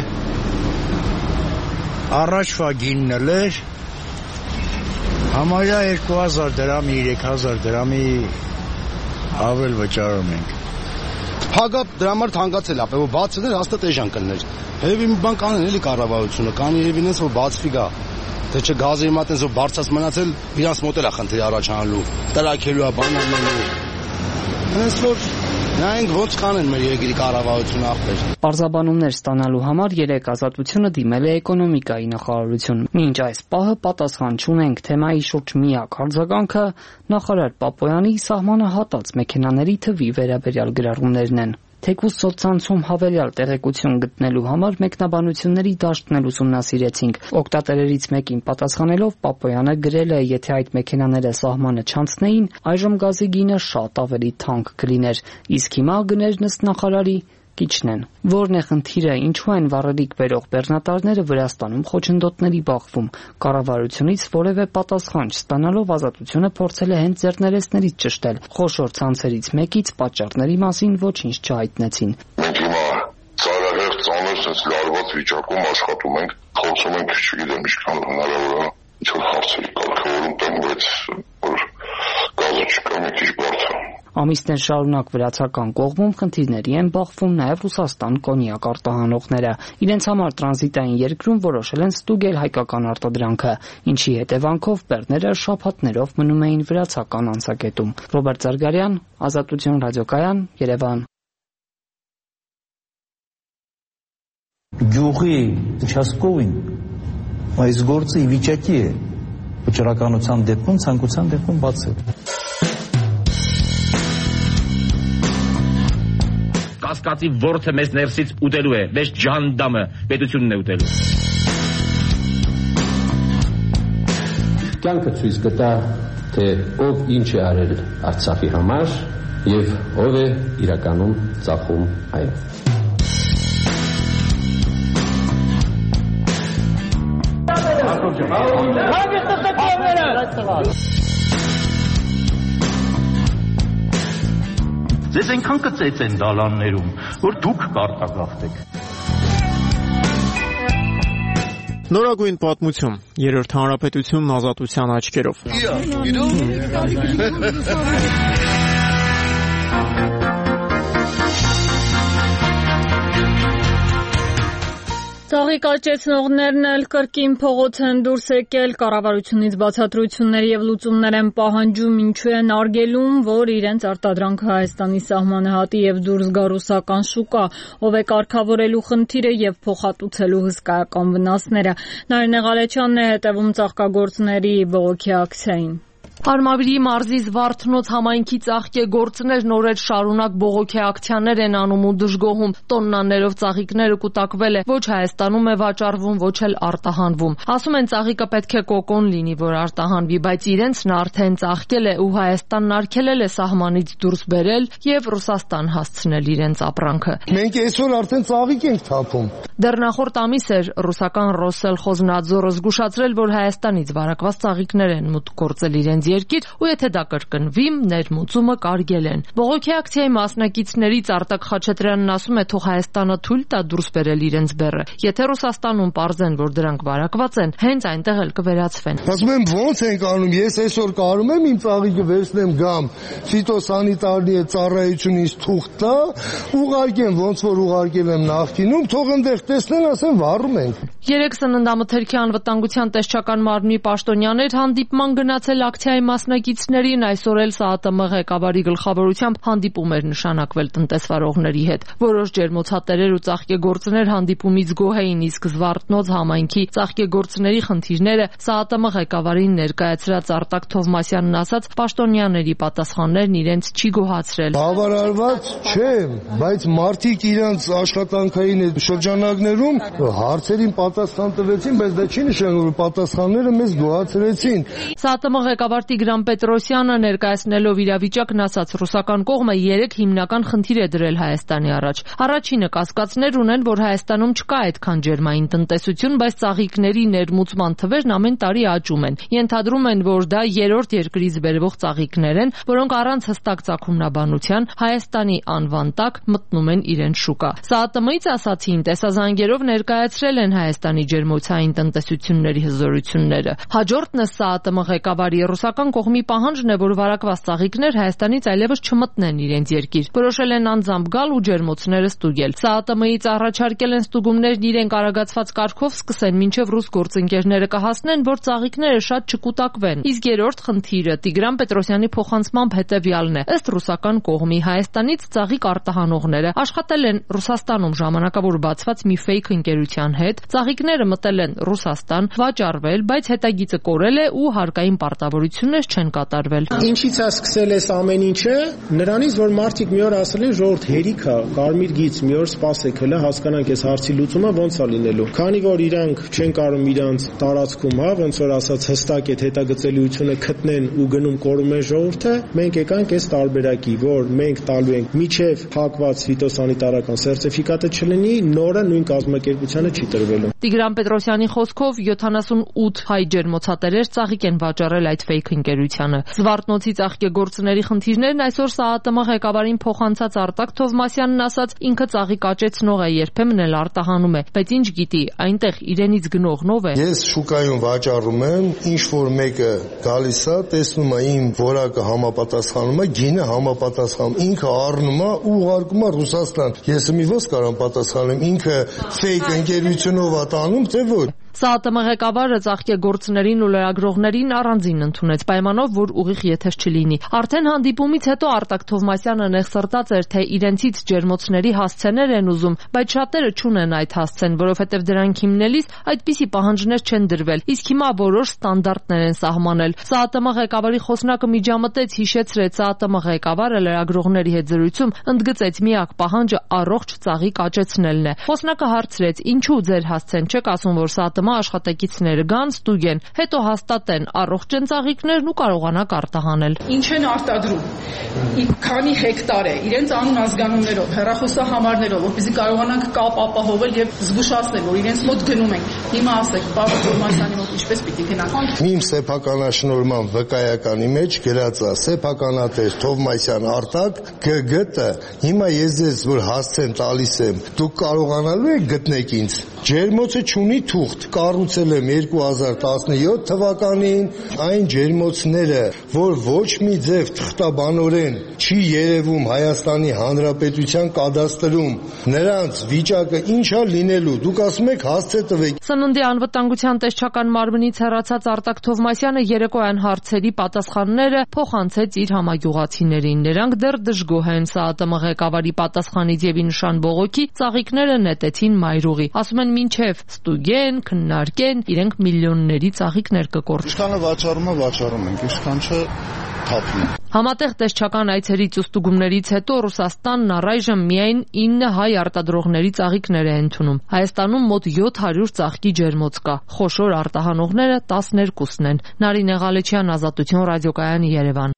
առաջվա գինն էր, համարյա երկու հազար դրամի, երեք հազար դրամի ավել վճարում ենք։ Հագա դրա համար թանկացել է, որ բացել հաստատ էժան կլներ։ Երևի մի բան կանեն էլի կառավարությունը, կան երևի ինձ որ բացվի գա։ Թե չէ գազը հիմա տենց որ բարձած մնացել, իրանց մոտ էլ է խնդիր առաջանալու, տրակելու է, բան անելու։ Հենց որ Նայենք ոնց կանեն մեր երկրի կառավարությունը ախպեր։ Պարզաբանումներ ստանալու համար երեք Ազատությունը դիմել է էկոնոմիկայի նախարարություն։ Մինչ այս պահը պատասխան չունենք թեմայի շուրջ միակ արձագանքը նախարար Պապոյանի սահմանը հատած մեքենաների թվի վերաբերյալ գրառումներն են։ Թեկուզ սոցցանցում հավելյալ տեղեկություն գտնելու համար մեկնաբանությունների դաշտն ուսումնասիրեցինք։ Օգտատերերից մեկին պատասխանելով Պապոյանը գրել է, եթե այդ մեքենաները սահմանը չանցնեին, այժմ գազի գինը շատ ավելի թանկ կլիներ, իսկ հիմա գներն ըստ նախարարի քիչն են։ Որն է խնդիրը, ինչու են վառելիք բերող բեռնատարները Վրաստանում խոչընդոտների բախվում։ Կառավարությունից որևէ պատասխան չստանալով Ազատությունը փորձել է հենց ձեռներեցներից ճշտել։ Խոշոր ցանցերից մեկից պատճառների մասին ոչինչ չհայտնեցին։ Մենք հիմա ծայրահեղ ծանր sense լարված վիճակում աշխատում ենք, փորձում ենք, չգիտեմ, ինչքան հնարավոր է, ինչ որ հարցերի կարգավորում տանք, բայց որ գազը չկա, մի քիչ բարդ է։ Ամիսներ շարունակ վրացական կողմում խնդիրների են բախվում նաև Ռուսաստան կոնյակ արտահանողները։ Իրենց համար տրանզիտային երկրում որոշել են ստուգել հայկական արտադրանքը, ինչի հետևանքով բեռները շաբաթներով մնում էին վրացական անցակետում։ Ռոբերտ Զարգարյան, Ազատություն ռադիոկայան, Երևան։ Գյուղի участковին այս գործը ի վիճակի է վճռականության դեպքում, ցանկության դեպքում բացել։ Կասկածի ворթը մեզ ներսից ուտելու է, մեզ ջանդամը պետությունն է ուտելու։ Կյանքը ցույց կտա, թե ով ինչ է արել Արցախի համար եւ ով է իրականում ծախում այն։ Ձեզ այնքան կծեց են դալաններում, որ դուք կարտագաղթեք։ Նորագույն պատմություն, երրորդ հանրապետությունն ազատության աչքերով։ Ծաղիկ աճեցնողներն էլ կրկին փողոց են դուրս եկել, կառավարությունից բացատրություններ եւ լուծումներ են պահանջում, ինչու են արգելում, որ իրենց արտադրանքը Հայաստանի սահմանը հատի եւ դուրս գա ռուսական շուկա, ով է կարգավորելու խնդիրը եւ փոխհատուցելու հսկայական վնասները։ Նարինե Ղալեչյանն է հետևում ծաղկագործների բողոքի ակցիային։ Արմավիրի մարզի Զվարթնոց համայնքի ծաղկեգործներն օրեր շարունակ բողոքի ակցիաներ են անում ու դժգոհում։ Տոննաներով ծաղիկները կուտակվել է, ոչ Հայաստանում է վաճառվում, ոչ էլ արտահանվում։ Ասում են ծաղիկը պետք է կոկոն լինի, որ արտահանվի, բայց իրենց նա արդեն ծաղկել է ու Հայաստանն արգելել է սահմանից դուրս բերել եւ Ռուսաստան հասցնել իրենց ապրանքը։ Մենք այսօր արդեն ծաղիկ ենք թափում։ Դեռ նախորդ ամիս էր ռուսական Ռոսելխոզնադզորը զգուշացրել, որ Հայաստանից վարակված ծաղիկներ են մուտք գործել իրենց երկիր ու եթե դա կրկնվի, ներմուծումը կարգել են։ Բողոքի ակցիայի մասնակիցներից Արտակ Խաչատրյանն ասում է, թող Հայաստանը թույլ տա դուրս բերել իրենց բեռը։ Եթե Ռուսաստանում պարզեն, որ դրանք վարակված են, հենց այնտեղ էլ կվերացվեն։ Ասում եմ, ո՞նց ենք անում, ես այսօր կարում եմ իմ ծաղիկը վերցնեմ գամ, ֆիտոսանիտարի ծառայությունից թուղթ տա, ուղարկեմ ոնց որ ուղարկել եմ նախկինում, թող այնտեղ տեսնեն, ասեն վառում ենք։ Երեք Սննդամթերքի անվտանգության տեսչական մարմնի պաշտոնյաներ հանդիպման գնացել ակցիայի մասնակիցներին, այսօր էլ ՍԱԱՏՄ ղեկավարի գլխավորությամբ հանդիպում էր նշանակվել տնտեսվարողների հետ։ Որոշ ջերմոցատերեր ու ծաղկեգործներ հանդիպումից գոհ էին, իսկ Զվարթնոց համայնքի ծաղկեգործների խնդիրները ՍԱԱՏՄ ղեկավարին ներկայացրած Արտակ Թովմասյանն ասաց, պաշտոնյաների պատասխաններն իրենց չի գոհացրել։ Բավարարված չէ, բայց մարդիկ իրենց աշխատանքային շրջանակներում հարցերին պատասխան տվեցին, բայց դա չի նշանակում, որ պատասխանները մեզ գոհացրեցին։ ՍԱԱՏՄ ղեկավար Տիգրան Պետրոսյանը ներկայացնելով իրավիճակն ասաց, ռուսական կողմը երեք հիմնական խնդիր է դրել Հայաստանի առաջ։ Առաջինը կասկածներ ունեն, որ Հայաստանում չկա այդքան ջերմային տնտեսություն, բայց ծաղիկների ներմուծման թվերն ամեն տարի աճում են։ Ենթադրում են, որ դա երրորդ երկրից բերվող ծաղիկներ են, որոնք առանց հստակ ծագումնաբանության Հայաստանի անվան տակ մտնում են իրենց շուկա։ ՍԱԱՏՄ-ից ասացին, տեսազանգերով ներկայացրել են Հայաստանի ջերմոցային տնտեսությունների հզորությունները։ Հաջորդն ըստ ՍԱԱՏՄ ղեկավարի ռուսական ռուսական կողմի պահանջն է, որ վարակված ծաղիկներ Հայաստանից այլևս չմտնեն իրենց երկիր։ Որոշել են անձամբ գալ ու ջերմոցները ստուգել։ ՍԱԱՏՄ-ից առաջարկել են ստուգումներն իրենք արագացված կարգով սկսեն, մինչև ռուս գործընկերները կհասնեն, որ ծաղիկները շատ չկուտակվեն։ Իսկ երրորդ խնդիրը Տիգրան Պետրոսյանի փոխանցմամբ հետևյալն է. ըստ ռուսական կողմի Հայաստանից ծաղիկ արտահանողները աշխատել են Ռուսաստանում ժամանակավոր բացված մի ֆեյք ընկերության հետ, ծաղիկները մտել են Ռուսաստան, վաճառվել, բայց հետագիծը կորել է ու հարկային պարտավորություններ չեն կատարվել։ Ինչից է սկսել այս ամեն ինչը, նրանից, որ մարդիկ մի օր ասել են, ժողովուրդ հերիք է, կարմիր գիծ, մի օր սպասեք, հələ հասկանանք այս հարցի լուծումը ոնց է լինելու։ Քանի որ իրանք չեն կարող իրանց տարածքում, հա, ոնց որ ասած հստակ այդ հետագծելիությունը գտնեն ու գնում կորում են ժողովուրդը, մենք եկանք այս տարբերակի, որ մենք տալու ենք միջև փակված ֆիտոսանիտարական սերտիֆիկատը չլինի, նորը նույն կազմակերպությանը չի տրվելու։ Տիգրան Պետրոսյանի խոսքով յոթանասունութ հայ ջերմոցատերեր ծաղիկ են վաճառել այդ ֆեյք ընկերությանը։ Զվարթնոցի ծաղկեգործների խնդիրներն այսօր ՍԱԱՏՄ ղեկավարին փոխանցած Արտակ Թովմասյանն ասաց, ինքը ծաղիկ աճեցնող է, երբեմն էլ արտահանում է, բայց ինչ գիտի, այնտեղ իրենից գնողն ով է։ Ես շուկայում վաճառում եմ, ինչ որ մեկը գալիս է, տեսնում է իմ որակը համապատասխանում է, գինը համապատասխանում, ինքը առնում է ու ուղարկում է Ռուսաստան։ Ես մի ոնց կարամ պատասխանեմ, ինքը ֆեյք ընկերությունով է տանում, թե ոչ։ ՍԱԱՏՄ ղեկավարը ծաղկեգործներին ու լրագրողներին առանձին ընդունեց պայմանով, որ ուղիղ եթեր չլինի։ Արդեն հանդիպումից հետո Արտակ Թովմասյանը նեղսրտած էր, թե իրենցից ջերմոցների հասցեներ են ուզում, բայց շատերը չունեն այդ հասցեն, որովհետև դրանք հիմնելիս այդպիսի պահանջներ չեն դրվել, իսկ հիմա որոշ ստանդարտներ են սահմանել։ ՍԱԱՏՄ ղեկավարի խոսնակը միջամտեց, հիշեցրեց ՍԱԱՏՄ ղեկավարը լրագրողների հետ զրույցում ընդգծեց միակ պահանջը առողջ ծաղիկ աճեցնելն է։ Խոսնակը հարցրեց. ինչու ձեր հասցեն, չեք ասում, որ ՍԱԱՏՄ աշխատակիցները գան, ստուգեն, հետո հաստատեն առողջ են ծաղիկներն ու կարողանաք արտահանել։ Ինչ են արտադրում, քանի հեկտար է, իրենց անուն ազգանուններով, հեռախոսահամարներով, որպեսզի կարողանանք կապ ապահովել եւ զգուշացնել, որ իրենց մոտ գնում ենք։ Հիմա ասեք, պարոն Թովմասյանի մոտ ինչպես պիտի գնանք։ Իմ սեփականաշնորհման վկայականի մեջ գրած է սեփականատեր Թովմասյան Արտակ ԳԳՏ։ Հիմա ես ձեզ որ հասցեն տալիս եմ, դուք կարողանալու եք գտնեք ինձ։ Ջերմոցը չունի թուղթ, կառուցել եմ երկու հազար տասնյոթ թվականին, այն ջերմոցները, որ ոչ մի ձև թղթաբանորեն չի երևում Հայաստանի Հանրապետության կադաստրում, նրանց վիճակը ինչ է լինելու, դուք ասում եք հասցե տվեք։ Սննդի անվտանգության տեսչական մարմնից հեռացած Արտակ Թովմասյանը երեկոյան հարցերի պատասխանները փոխանցեց իր համագյուղացիներին։ Նրանք դեռ դժգոհ են ՍԱԱՏՄ ղեկավարի պատասխանից եւ ի նշան բողոքի ծաղիկները նետեցին մայրուղի։ Ասում են մինչև ստուգեն, քննարկեն, իրենք միլիոնների ծաղիկներ կկորչեն։ Ինչքանը վաճառում է, վաճառում ենք, ինչքան չէ թափում։ Համատեղ տեսչական այցերից ու ստուգումներից հետո Ռուսաստանն առայժմ միայն ինը հայ արտադրողների ծաղիկներ է ընդունում։ Հայաստանում մոտ յոթ հարյուր ծաղկի ջերմոց կա։ Խոշոր արտահանողները տասներկուսն են։ Նարինե Ղալեչյան, Ազատություն ռադիոկայան, Երևան։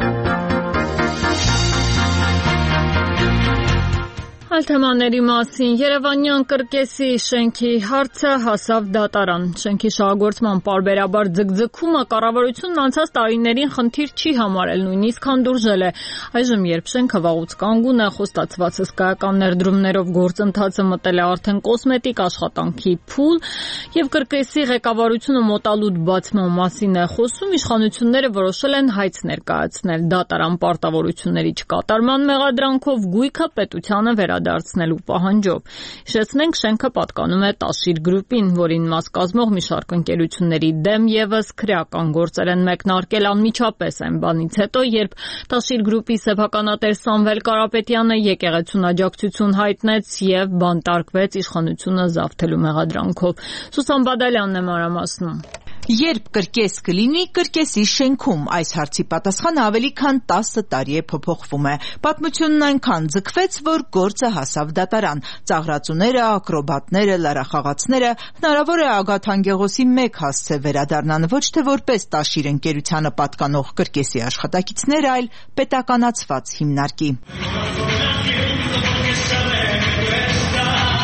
Այլ թեմաների մասին Երևանյան կրկեսի շենքի հարցը հասավ դատարան։ Շենքի շահագործման պարբերաբար ձգձգումը կառավարությունն անցած տարիներին խնդիր չի համարել, նույնիսկ հանդուրժել է։ Այժմ երբ շենքը վաղուց կանգուն է, խոստացված հսկայական ներդրումներով գործընթացը մտել է արդեն կոսմետիկ աշխատանքի փուլ, եւ կրկեսի ղեկավարությունը մոտալուտ բացման մասին է խոսում, իշխանությունները որոշել են հայց ներկայացնել դատարան պարտավորությունների չկատարման մեղադրանքով գույքը պետությանը վերադարձնել դարձնելու պահանջով։ Հիշեցնենք, շենքը պատկանում է Տաշիր գրուպին, որին մաս կազմող մի շարք ընկերությունների դեմ եւս քրեական գործեր են մեկնարկել անմիջապես այն բանից հետո, երբ Տաշիր գրուպի սեփականատեր Սամվել Կարապետյանը եկեղեցուն աջակցություն հայտնեց եւ բանտարկվեց իշխանությունը զավթելու մեղադրանքով։ Սուսան Բադալյանն է մանրամասնում։ Երբ կրկես կլինի, կրկեսի շենքում այս հարցի պատասխանը ավելի քան տասը տարի է փոփոխվում է։ Պատմությունն այնքան ձգվեց, որ գործը հասավ դատարան։ Ծաղրածուները, ակրոբատները, լարախաղացները հնարավոր է Ագաթ Անգեղոսի մեկ հասցե վերադառնան ոչ թե որպես Տաշիր ընկերությանը պատկանող կրկեսի աշխատակիցներ, այլ պետականացված հիմնարկի։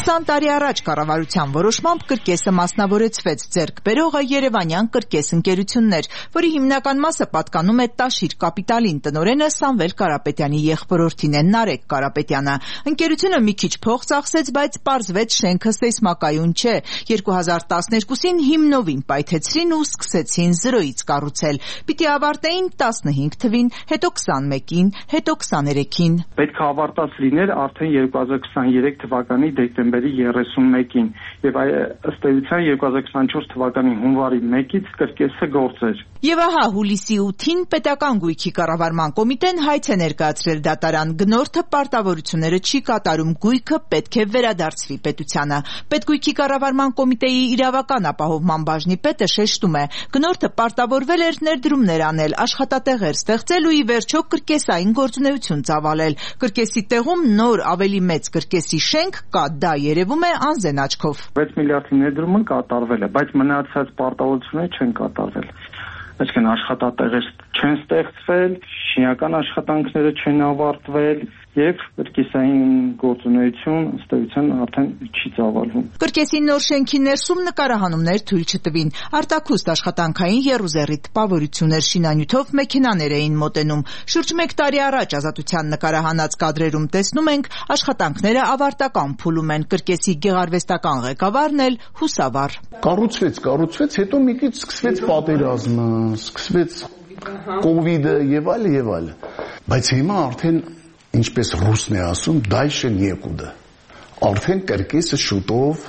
քսան տարի առաջ կառավարության որոշմամբ կրկեսը մասնավորեցվեց, ձեռք բերողը Երևանյան կրկես ընկերությունն էր, որի հիմնական մասը պատկանում է Տաշիր կապիտալին, տնօրենը Սամվել Կարապետյանի եղբորորդին է Նարեկ Կարապետյանը։ Ընկերությունը մի քիչ փող ծախսեց, բայց պարզվեց շենքը սեյսմակայուն չէ։ երկու հազար տասներկուսին հիմնովին պայթեցրին ու սկսեցին զրոյից կառուցել։ Պիտի ավարտեին տասնհինգ թվին, հետո քսանմեկին, հետո քսաներեքին։ Պետք է ավարտած լիներ արդեն երկու հազար քսաներեք թվականի դեկտեմբերի երեսունմեկին եւ ըստ էության երկու հազար քսանչորս թվականի հունվարի մեկից կրկեսը գործեր։ Եվ ահա հուլիսի ութին պետական գույքի կառավարման կոմիտեն հայց է ներկայացրել դատարան։ Գնորդը պարտավորությունները չի կատարում, գույքը պետք է վերադարձվի պետությանը։ Պետգույքի կառավարման կոմիտեի իրավական ապահովման բաժնի պետը շեշտում է, գնորդը պարտավորվել էր ներդրումներ անել, աշխատատեղեր ստեղծել ու ի վերջո կրկեսային գործունեություն ծավալել։ Կրկեսի տեղում նոր ավելի մեծ կրկեսի շենք կա, դա երևում է անզեն աչքով։ վեց միլիարդի ներդրումը կատարվել է, բայց մնացած պարտավորությունները չեն կատարվել։ Այսինքն աշխատատեղեր չեն ստեղծվել, շինական աշխատանքները չեն ավարտվել եւ կրկեսային գործունեություն ըստ էության արդեն չի ծավալվում։ Կրկեսի նոր շենքի ներսում նկարահանումներ թույլ չտվին։ Արտաքուստ աշխատանքային եռուզեռի տպավորություններ, շինանյութով մեքենաներ էին մոտենում։ Շուրջ մեկ տարի առաջ Ազատության նկարահանած կադրերում տեսնում ենք աշխատանքները ավարտական փուլում են, կրկեսի գեղարվեստական ղեկավարն էլ հուսավառ։ Կառուցվեց, կառուցվեց, հետո մի քիչ սկսվեց պատերազմը, սկսվեց կովիդը եւ այլ եւ այլ։ Բայց հիմա արդեն ինչպես ռուսն է ասում, դայշը նեկուդը։ Արդեն կրկեսը շուտով,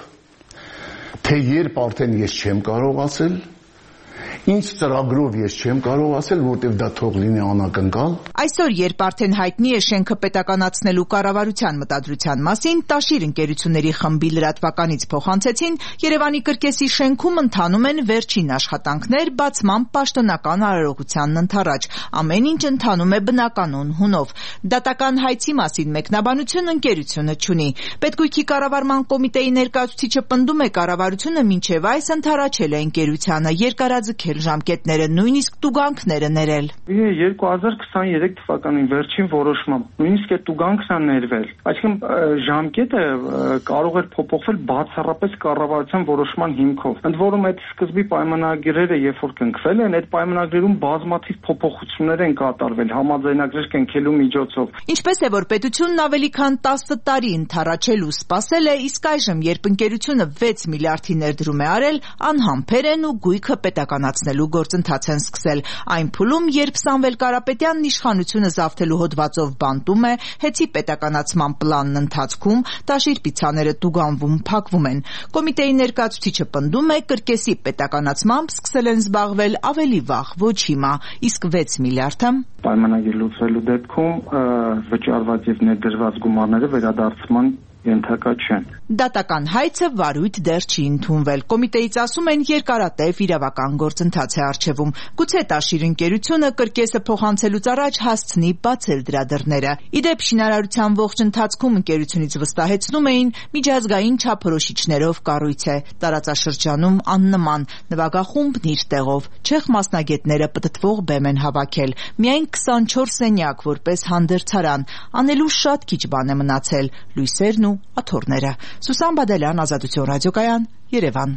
թե երբ արդեն ես չեմ կարող ասել, ինչ ծրագրով ես չեմ կարող ասել, որտեղ դա թող լինի անակնկալ։ Այսօր, երբ արդեն հայտնի է շենքը պետականացնելու կառավարության մտադրության մասին, Տաշիր ընկերությունների խմբի լրատվականից փոխանցեցին, Երևանի կրկեսի շենքում ընթանում են վերջին աշխատանքներ բացման պաշտոնական արարողությանն ընդառաջ։ Ամեն ինչ ընթանում է բնականon հունով։ Դատական հայցի մասին մեկնաբանություն ընկերությունը չունի։ Պետգույքի կառավարման կոմիտեի ներկայացուցիչը պնդում է, կառավարությունը մինչև այս ընդառաջել է ընկերությանը երկարաձգել ժամկետները, նույնիսկ տուգանքները ներել։ երկու հազար քսաներեք թվականին վերջին որոշմամբ նույնիսկ այդ տուգանքն է ներվել։ Այսինքն ժամկետը կարող էր փոփոխվել բացառապես կառավարության որոշման հիմքով։ Ընդ որում այդ սկզբի պայմանագրերը երբ որ կնքվել են, այդ պայմանագրերում բազմաթիվ փոփոխություններ են կատարվել համաձայնագրեր կնքելու միջոցով։ Ինչպես է որ պետությունն ավելի քան տասը տարի ընդառաջել ու սպասել է, իսկ այժմ երբ ընկերությունը վեց միլիարդի ներդրում է արել, անհամբեր են ու գույքը պետականացնելու գործընթաց են սկսել։ Այն փուլում, երբ Սամվել Կարապետյանն իշխանությունը զավթելու հոդվածով բանտում է, հեծի պետականացման պլանն ընթացքում, Տաշիր պիցաները տուգանվում, փակվում են։ Կոմիտեի ներկայացուցիչը պնդում է, կրկեսի պետականացմամբ սկսել են զբաղվել ավելի վաղ, ոչ հիմա, իսկ վեց միլիարդը պայմանագիր լուծվելու դեպքում վճարված եւ ներդրված գումարները վերադարձման ենթակա չեն։ Դատական հայցը վարույթ դեռ չի ընդունվել։ Կոմիտեից ասում են երկարատև իրավական գործընթաց է առջևում։ Գուցե Տաշիր ընկերությունը կրկեսը փոխանցելուց առաջ հասցնի բացել դրա դռները։ Իդեպ շինարարության ողջ ընթացքում ընկերությունից վստահեցնում էին միջազգային չափորոշիչներով կառույց է, տարածաշրջանում աննման, նվագախումբն իր տեղով, չեխ մասնագետները պտտվող բեմ են հավաքել, միայն քսանչորս սենյակ որպես հանդերձարան, անելու շատ քիչ բան է մնացել, լույսերն ու աթոռները։ Սուսան Բադելյան, Ազատություն ռադիոկայան, Երևան։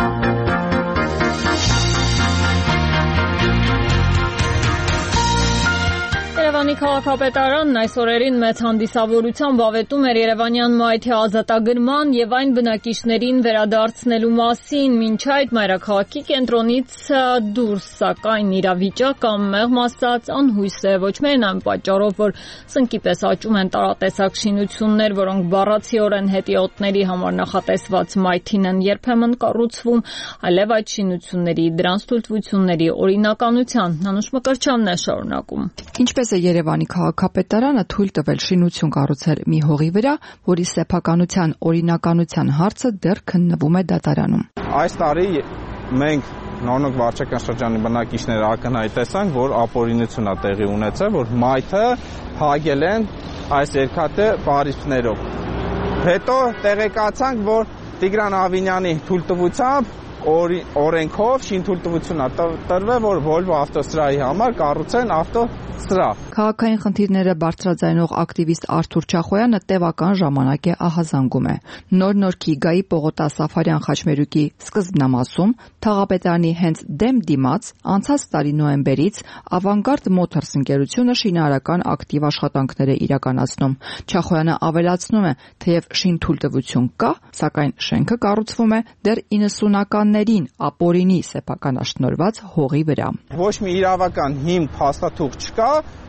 Երևանի քաղաքապետարանն այս օրերին մեծ հանդիսավորությամբ ավետում էր Երևանյան մայթի ազատագրման եւ այն բնակիչներին վերադարձնելու մասին։ Մինչ այդ մայրաքաղաքի կենտրոնից դուրս, սակայն իրավիճակը մեղմ ասած անհույս է, ոչ միայն այն պատճառով, որ սնկի պես աճում են տարատեսակ շինություններ, որոնք բառացիորեն հետիոտների համար նախատեսված մայթին են երբեմն կառուցվում, այլև այդ շինությունների դրանց թույլտվությունների օրինականության։ Նանուշ Մկրտչյանն է շարունակում։ Ինչպես է Երևանի քաղաքապետարանը թույլ տվել շինություն կառուցել մի հողի վրա, որի սեփականության օրինականության հարցը դեռ քննվում է դատարանում։ Այս տարի մենք Նորնոկ վարչական շրջանի բնակիչները ակնհայտ տեսանք, որ ապօրինություն է տեղի ունեցել, որ մայթը փակել են այս երկաթը պարիսպներով։ Հետո տեղեկացանք, որ Տիգրան Ավինյանի թույլտվությամբ օրենքով շինթույլտվություն է տրվել, որ Volvo ավտոսրահի համար կառուցեն ավտոսրահ։ Քաղաքային խնդիրները բարձրաձայնող ակտիվիստ Արթուր Չախոյանը տևական ժամանակ է ահազանգում է։ Նոր Նորքի Գայի Պողոտա Սաֆարյան խաչմերուկի սկզբնամասում Թաղապետարանի հենց դեմ դիմաց անցած տարի նոյեմբերից Avangard Motors ընկերությունը շինարարական ակտիվ աշխատանքներ է իրականացնում։ Չախոյանը ավելացնում է, թեև շինթույլտվություն կա, սակայն շենքը կառուցվում է դեռ իննսունականներին ապօրինի սեփականաշնորհված հողի վրա։ Ոչ մի իրավական հիմք փաստաթուղթ չկա,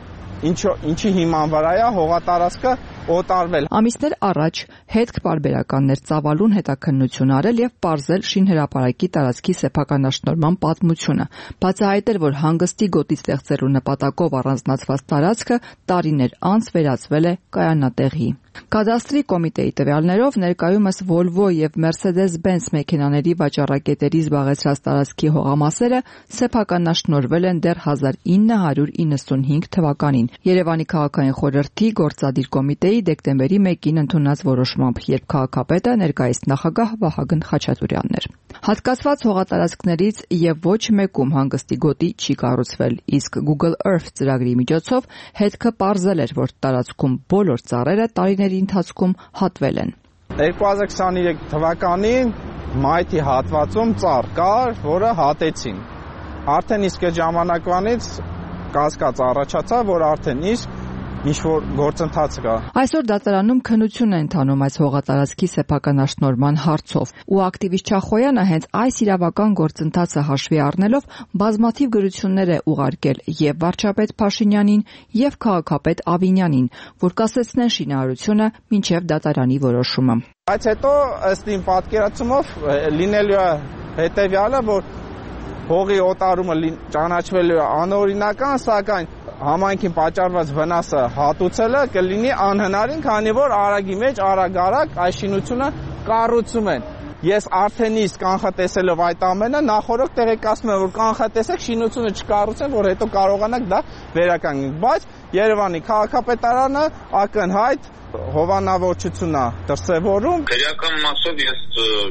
ինչի հիման վրա է հողատարածքը օտարվել։ Ամիսներ առաջ հետք պարբերականներ ծավալուն հետաքննություն արել եւ պարզել շինհրապարակի տարածքի սեփականաշնորհման պատմությունը, բացահայտել, որ հանգստի գոտի ստեղծելու նպատակով առանձնացված տարածքը տարիներ անց վերածվել է կայանատեղի։ Կադաստրի կոմիտեի տվյալներով ներկայումս Volvo եւ Mercedes-Benz մեքենաների վաճառակետերի զբաղեցրած տարածքի հողամասերը սեփականաշնորհվել են դեռ հազար ինը հարյուր իննսունհինգ թվականին Երևանի քաղաքային խորհրդի գործադիր կոմիտեի դեկտեմբերի մեկին ընդունած որոշմամբ, երբ քաղաքապետը ներկայիս նախագահ Վահագն Խաչատուրյանն էր։ Հատկացված հողատարածքներից եւ ոչ մեկում հանգստի գոտի չի կառուցվել, իսկ Google Earth ծրագրի միջոցով հետքը պարզել էր, որ տարածքում բոլոր ծառերը տարիների ընթացքում հատվել են։ երկու հազար քսաներեք թվականին մայթի հատվածում ծառ կար, որը հատեցին։ Արդեն իսկ այդ ժամանակվանից կասկած առաջացավ, որ արդեն իսկ ինչ-որ գործընթաց կա։ Այսօր դատարանում քննություն է ընթանում այս հողատարածքի սեփականաշնորհման հարցով, ու ակտիվիստ Չախոյանը հենց այս իրավական գործընթացը հաշվի առնելով բազմաթիվ գրություններ է ուղարկել եւ վարչապետ Փաշինյանին եւ քաղաքապետ Ավինյանին, որ կասեցնեն շինարարությունը մինչեւ դատարանի որոշումը։ Բայց հետո ըստ իմ պատկերացումով լինելու է հետեւյալը, որ հողի օտարումը ճանաչվելու է անօրինական, սակայն համայնքին պատճառված վնասը հատուցելը կլինի անհնարին, քանի որ արագի մեջ արագ-արագ այս շինությունը կառուցում են։ Ես արդեն իսկ կանխատեսելով այդ ամենը նախորդ տեղեկացնում եմ, որ կանխատեսեք շինությունը չկառուցեն, որ հետո կարողանաք դա վերականգնել, բայց Երևանի քաղաքապետարանը ակնհայտ հովանավորչություն է դրսևորում։ Քրեական մասով ես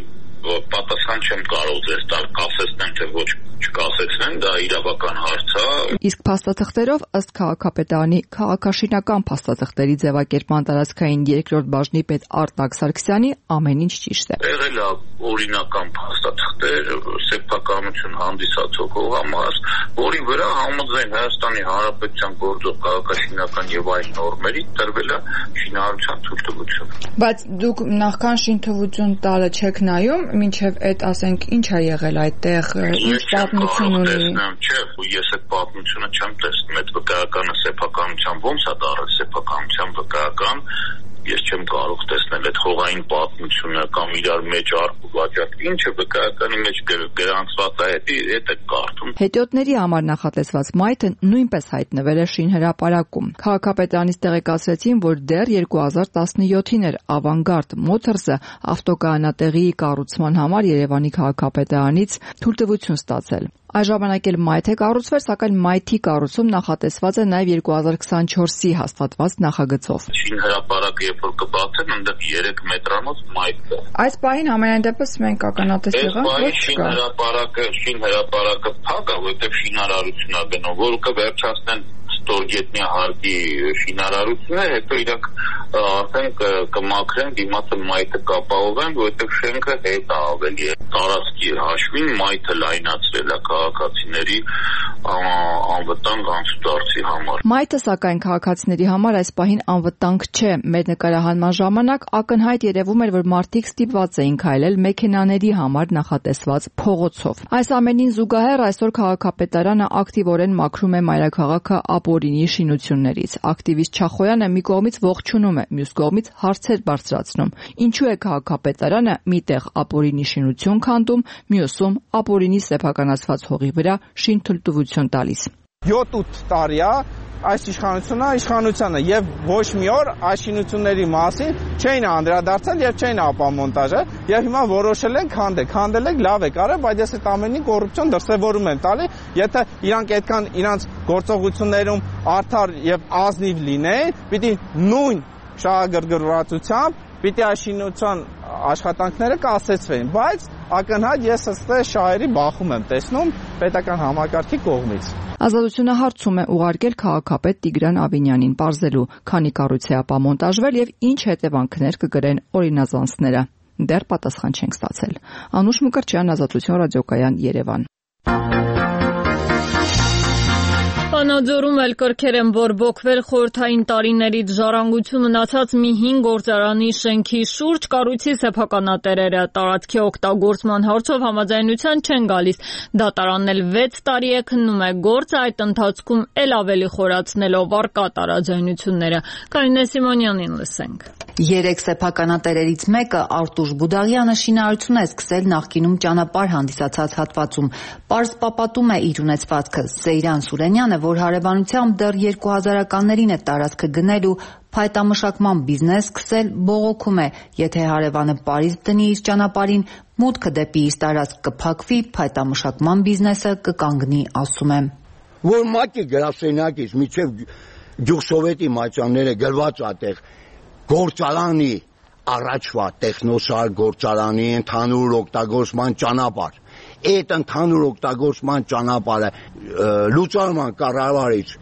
պատասխան չեմ կարող ձեզ տալ, կասեցնեմ, թե ոչ չկասեցնեմ, դա իրավական հարց է։ Իսկ փաստաթղթերով ըստ քաղաքապետարանի քաղաքաշինական փաստաթղթերի ձևակերպման տարածքային երկրորդ բաժնի պետ Արտակ Սարգսյանի ամեն ինչ ճիշտ է։ Եղել է օրինական փաստաթղթեր, սեփականություն հանդիսացող հողամաս, որի վրա համաձայն Հայաստանի Հանրապետության գործող քաղաքաշինական եւ այլ նորմերի տրվել է շինարարության թույլտվություն։ Բայց դուք նախքան շինթույլտվություն տալը չեք նայում, մինչև այդ ասենք ինչ է եղել այդտեղ, ինչ պատմություն ունի։ Չէ, ես այդ պատմությունը չեմ տեսնում, այդ վկայականը սեփականության ոնց է դառել սեփականության վկայական, ես չեմ կարող տեսնել այդ հողային պատմությունը կամ իրար մեջ արկ ու վաճառք, ինչը վկայականի մեջ գրանցված է, այդ է կարդում։ Հետիոտների համար նախատեսված մայթը նույնպես հայտնվել է շինհրապարակում։ Քաղաքապետարանից տեղեկացրեցին, որ դեռ երկու հազար տասնյոթին էր Avangard Motors-ը ավտոկայանատեղի կառուցման համար Երևանի քաղաքապետարանից թույլտվություն ստացել։ Այս ժամանակ էլ մայթ է կառուցվել, սակայն մայթի կառուցում նախատեսված է նաև երկու հազար քսանչորսի հաստատված նախագծով։ Շինհրապարակը երբ որ կբացեն, այնտեղ երեք մետրանոց մայթ կա։ Այս պահին համենայն դեպս մենք ականատես եղանք, ոչ չկա։ Շինհրապարակը, շինհրապարակը փակ է, որտեղ շինարարություն է գնում, որ կվերջացնեն ստորգետնյա հարկի շինարարությունը, հետո իրանք արդեն կմաքրեն, դիմացը մայթը կապահովեն, որովհետև շենքը հետ է ավելի տարածքի հաշվին մայթը լայնացրել է քաղաքացիների անվտանգ անցուդարձի համար։ Մայթը սակայն քաղաքացիների համար այս պահին անվտանգ չէ։ Մեր նկարահանման ժամանակ ակնհայտ երևում էր, որ մարդիկ ստիպված էին քայլել մեքենաների համար նախատեսված փողոցով։ Այս ամենին զուգահեռ այսօր քաղաքապետարանը ակտիվորեն մաքրում է մայրաքաղաքը ապօրինի շինություններից։ Ակտիվիստ Չախոյանը մի կողմից ողջունում է, մյուս կողմից հարցեր բարձրացնում։ Ինչու է քաղաքապետարանը միտեղ ապօրինի շինություն քանդում, մյուսում ապօրինի սեփականացված հողի վրա շինթույլտվություն տալիս։ յոթ-ութ տարի է այս իշխանությունը իշխանությանը եւ ոչ մի օր այս շինությունների մասին չէին անդրադարձել եւ չէին ապամոնտաժը եւ հիմա որոշել են քանդել քանդել են լավ է կարը, բայց ես այդ ամենին կոռուպցիոն դրսևորում եմ տալի, եթե իրանք այդքան իրանք գործողություններում արդար եւ ազնիվ լինեն, պիտի նույն շահագրգռվածությամբ պիտի այս շինության աշխատանքները կասեցվեն, բայց ակնհայտ ես ըստեղ շահերի բախում եմ տեսնում պետական համակարգի կողմից։ Ազատությունը հարցում է ուղարկել քաղաքապետ Տիգրան Ավինյանին պարզելու, քանի կառույց է ապամոնտաժվել եւ ինչ հետևանքներ կգրեն օրինազանցները։ Դեռ պատասխան չենք ստացել։ Անուշ Մկրտչյան, Ազատություն ռադիոկայան, Երևան։ Վանաձորում էլ կրքեր են բորբոքվել խորհրդային տարիներից ժառանգություն մնացած մի հին գործարանի շենքի շուրջ կառույցի սեփականատերերը տարածքի օգտագործման հարցով համաձայնության չեն գալիս։ Դատարանն էլ վեց տարի է քննում է գործը, այդ ընթացքում էլ ավելի խորացնելով առկա տարաձայնությունները։ Կարինե Սիմոնյանին լսենք։ Երեք սեփականատերերից մեկը Արտուշ Բուդաղյանը շինարարություն է սկսել նախկինում ճանապարհ հանդիսացած հատվածում։ Պարզ պապատում է իր ունեցվածքը։ Սեյրան Սուրենյանը, որ հարևանությամբ դեռ երկու հազարականներին է տարածքը գնել ու փայտամշակման բիզնես սկսել, բողոքում է, եթե հարևանը Պարիզ դնի իր ճանապարհին, մուտքը դեպի իր տարածք կփակվի, փայտամշակման բիզնեսը կկանգնի, ասում է։ Որ մակի գրասենյակից միջև գյուղսովետի մատյանները գրված ատեղ գործարանի առաջվա տեխնոսար գործարանի ընդհանուր օգտագործման ճանապարհ։ Այդ ընդհանուր օգտագործման ճանապարհը լուծարման կառավարիչ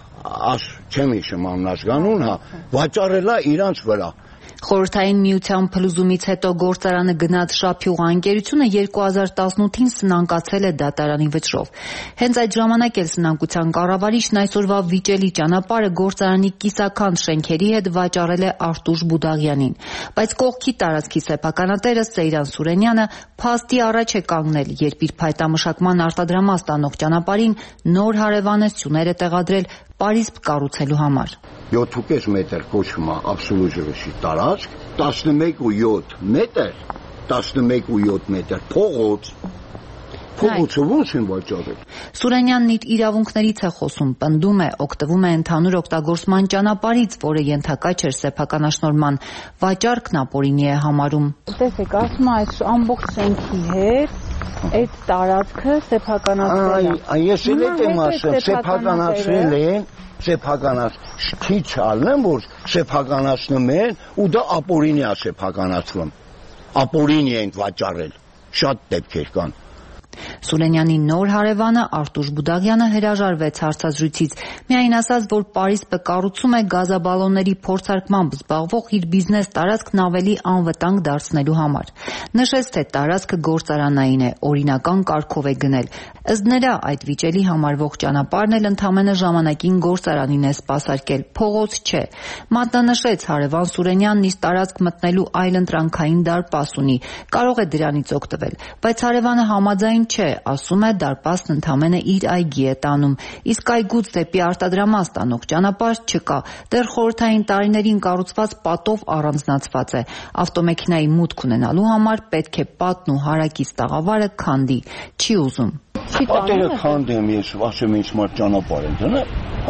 աշ չեմ հիշում ամնաշկանուն, հա, վաճառելա իրանց վրա։ Խորհրդային միության փլուզումից հետո գործարանը գնաց Շափյուղ ընկերությունը երկու հազար տասնութին սնանկացել է դատարանի վճռով։ Հենց այդ ժամանակ էլ սնանկության կառավարիչն այսօրվա վիճելի ճանապարհը գործարանի կիսաքանդ շենքերի հետ վաճառել է Արտուշ Բուդաղյանին։ Բայց կողքի տարածքի սեփականատերը Սեյրան Սուրենյանը փաստի առաջ է կանգնել, երբ իր փայտամշակման արտադրամաս տանող ճանապարհին նոր հարևանություններ է տեղադրել Պարիզ կառուցելու համար։ յոթ ու կես մետր կոչվում է աբսոլյուտ ժողովրդի տարածք, տասնմեկ ու յոթ մետր, տասնմեկ ու յոթ մետր փողոց։ Փողոցը ո՞նց են վաճառել։ Սուրենյանն իր իրավունքներից է խոսում, պնդում է, օգտվում է ընդհանուր օգտագործման ճանապարհից, որը ենթակա չէր սեփականաշնորհման, վաճառքն ապօրինի է համարում։ Տեսեք, ասում է այս ամբողջ շենքի հետ այդ տարածքը սեփականացրել է։ Այ ես էլ եմ ասում, սեփականացրել են, սեփականաց քիչ ալնեմ, որ սեփականացնում են ու դա ապօրինի է սեփականացվում։ Ապօրինի են վաճառել։ Շատ դեպքեր կան։ Սուրենյանի նոր հարևանը Արտուշ Բուդաղյանը հրաժարվեց հարցազրույցից, միայն ասաց, որ Պարիսպը կառուցում է գազաբալոնների փորձարկմամբ զբաղվող իր բիզնես տարածքն ավելի անվտանգ դարձնելու համար։ Նշեց, թե տարածքը գործարանային է, օրինական կարգով է գնել։ Ըստ նրա, այդ վիճելի համարվող ճանապարհն էլ ընդամենը ժամանակին գործարանին է սպասարկել, փողոց չէ։ Մատնանշեց, հարևան Սուրենյանն իր տարածք մտնելու այլընտրանքային դարպաս ունի, կարող է դրանից օգտվել, բայց հարևանը համաձայն չէ, ասում է, դարպասն ընդամենը իր այգի է տանում, իսկ այգուց դեպի արտադրամաս տանող ճանապարհ չկա, դեռ խորհրդային տարիներին կառուցված պատով առանձնացված է։ Ավտոմեքենայի մուտք ունենալու համար պետք է պատն ու հարակից տաղավարը քանդի, չի ուզում։ Պատերը քանդեմ ես, ասեմ ինձ մար ճանապարհ են դնե։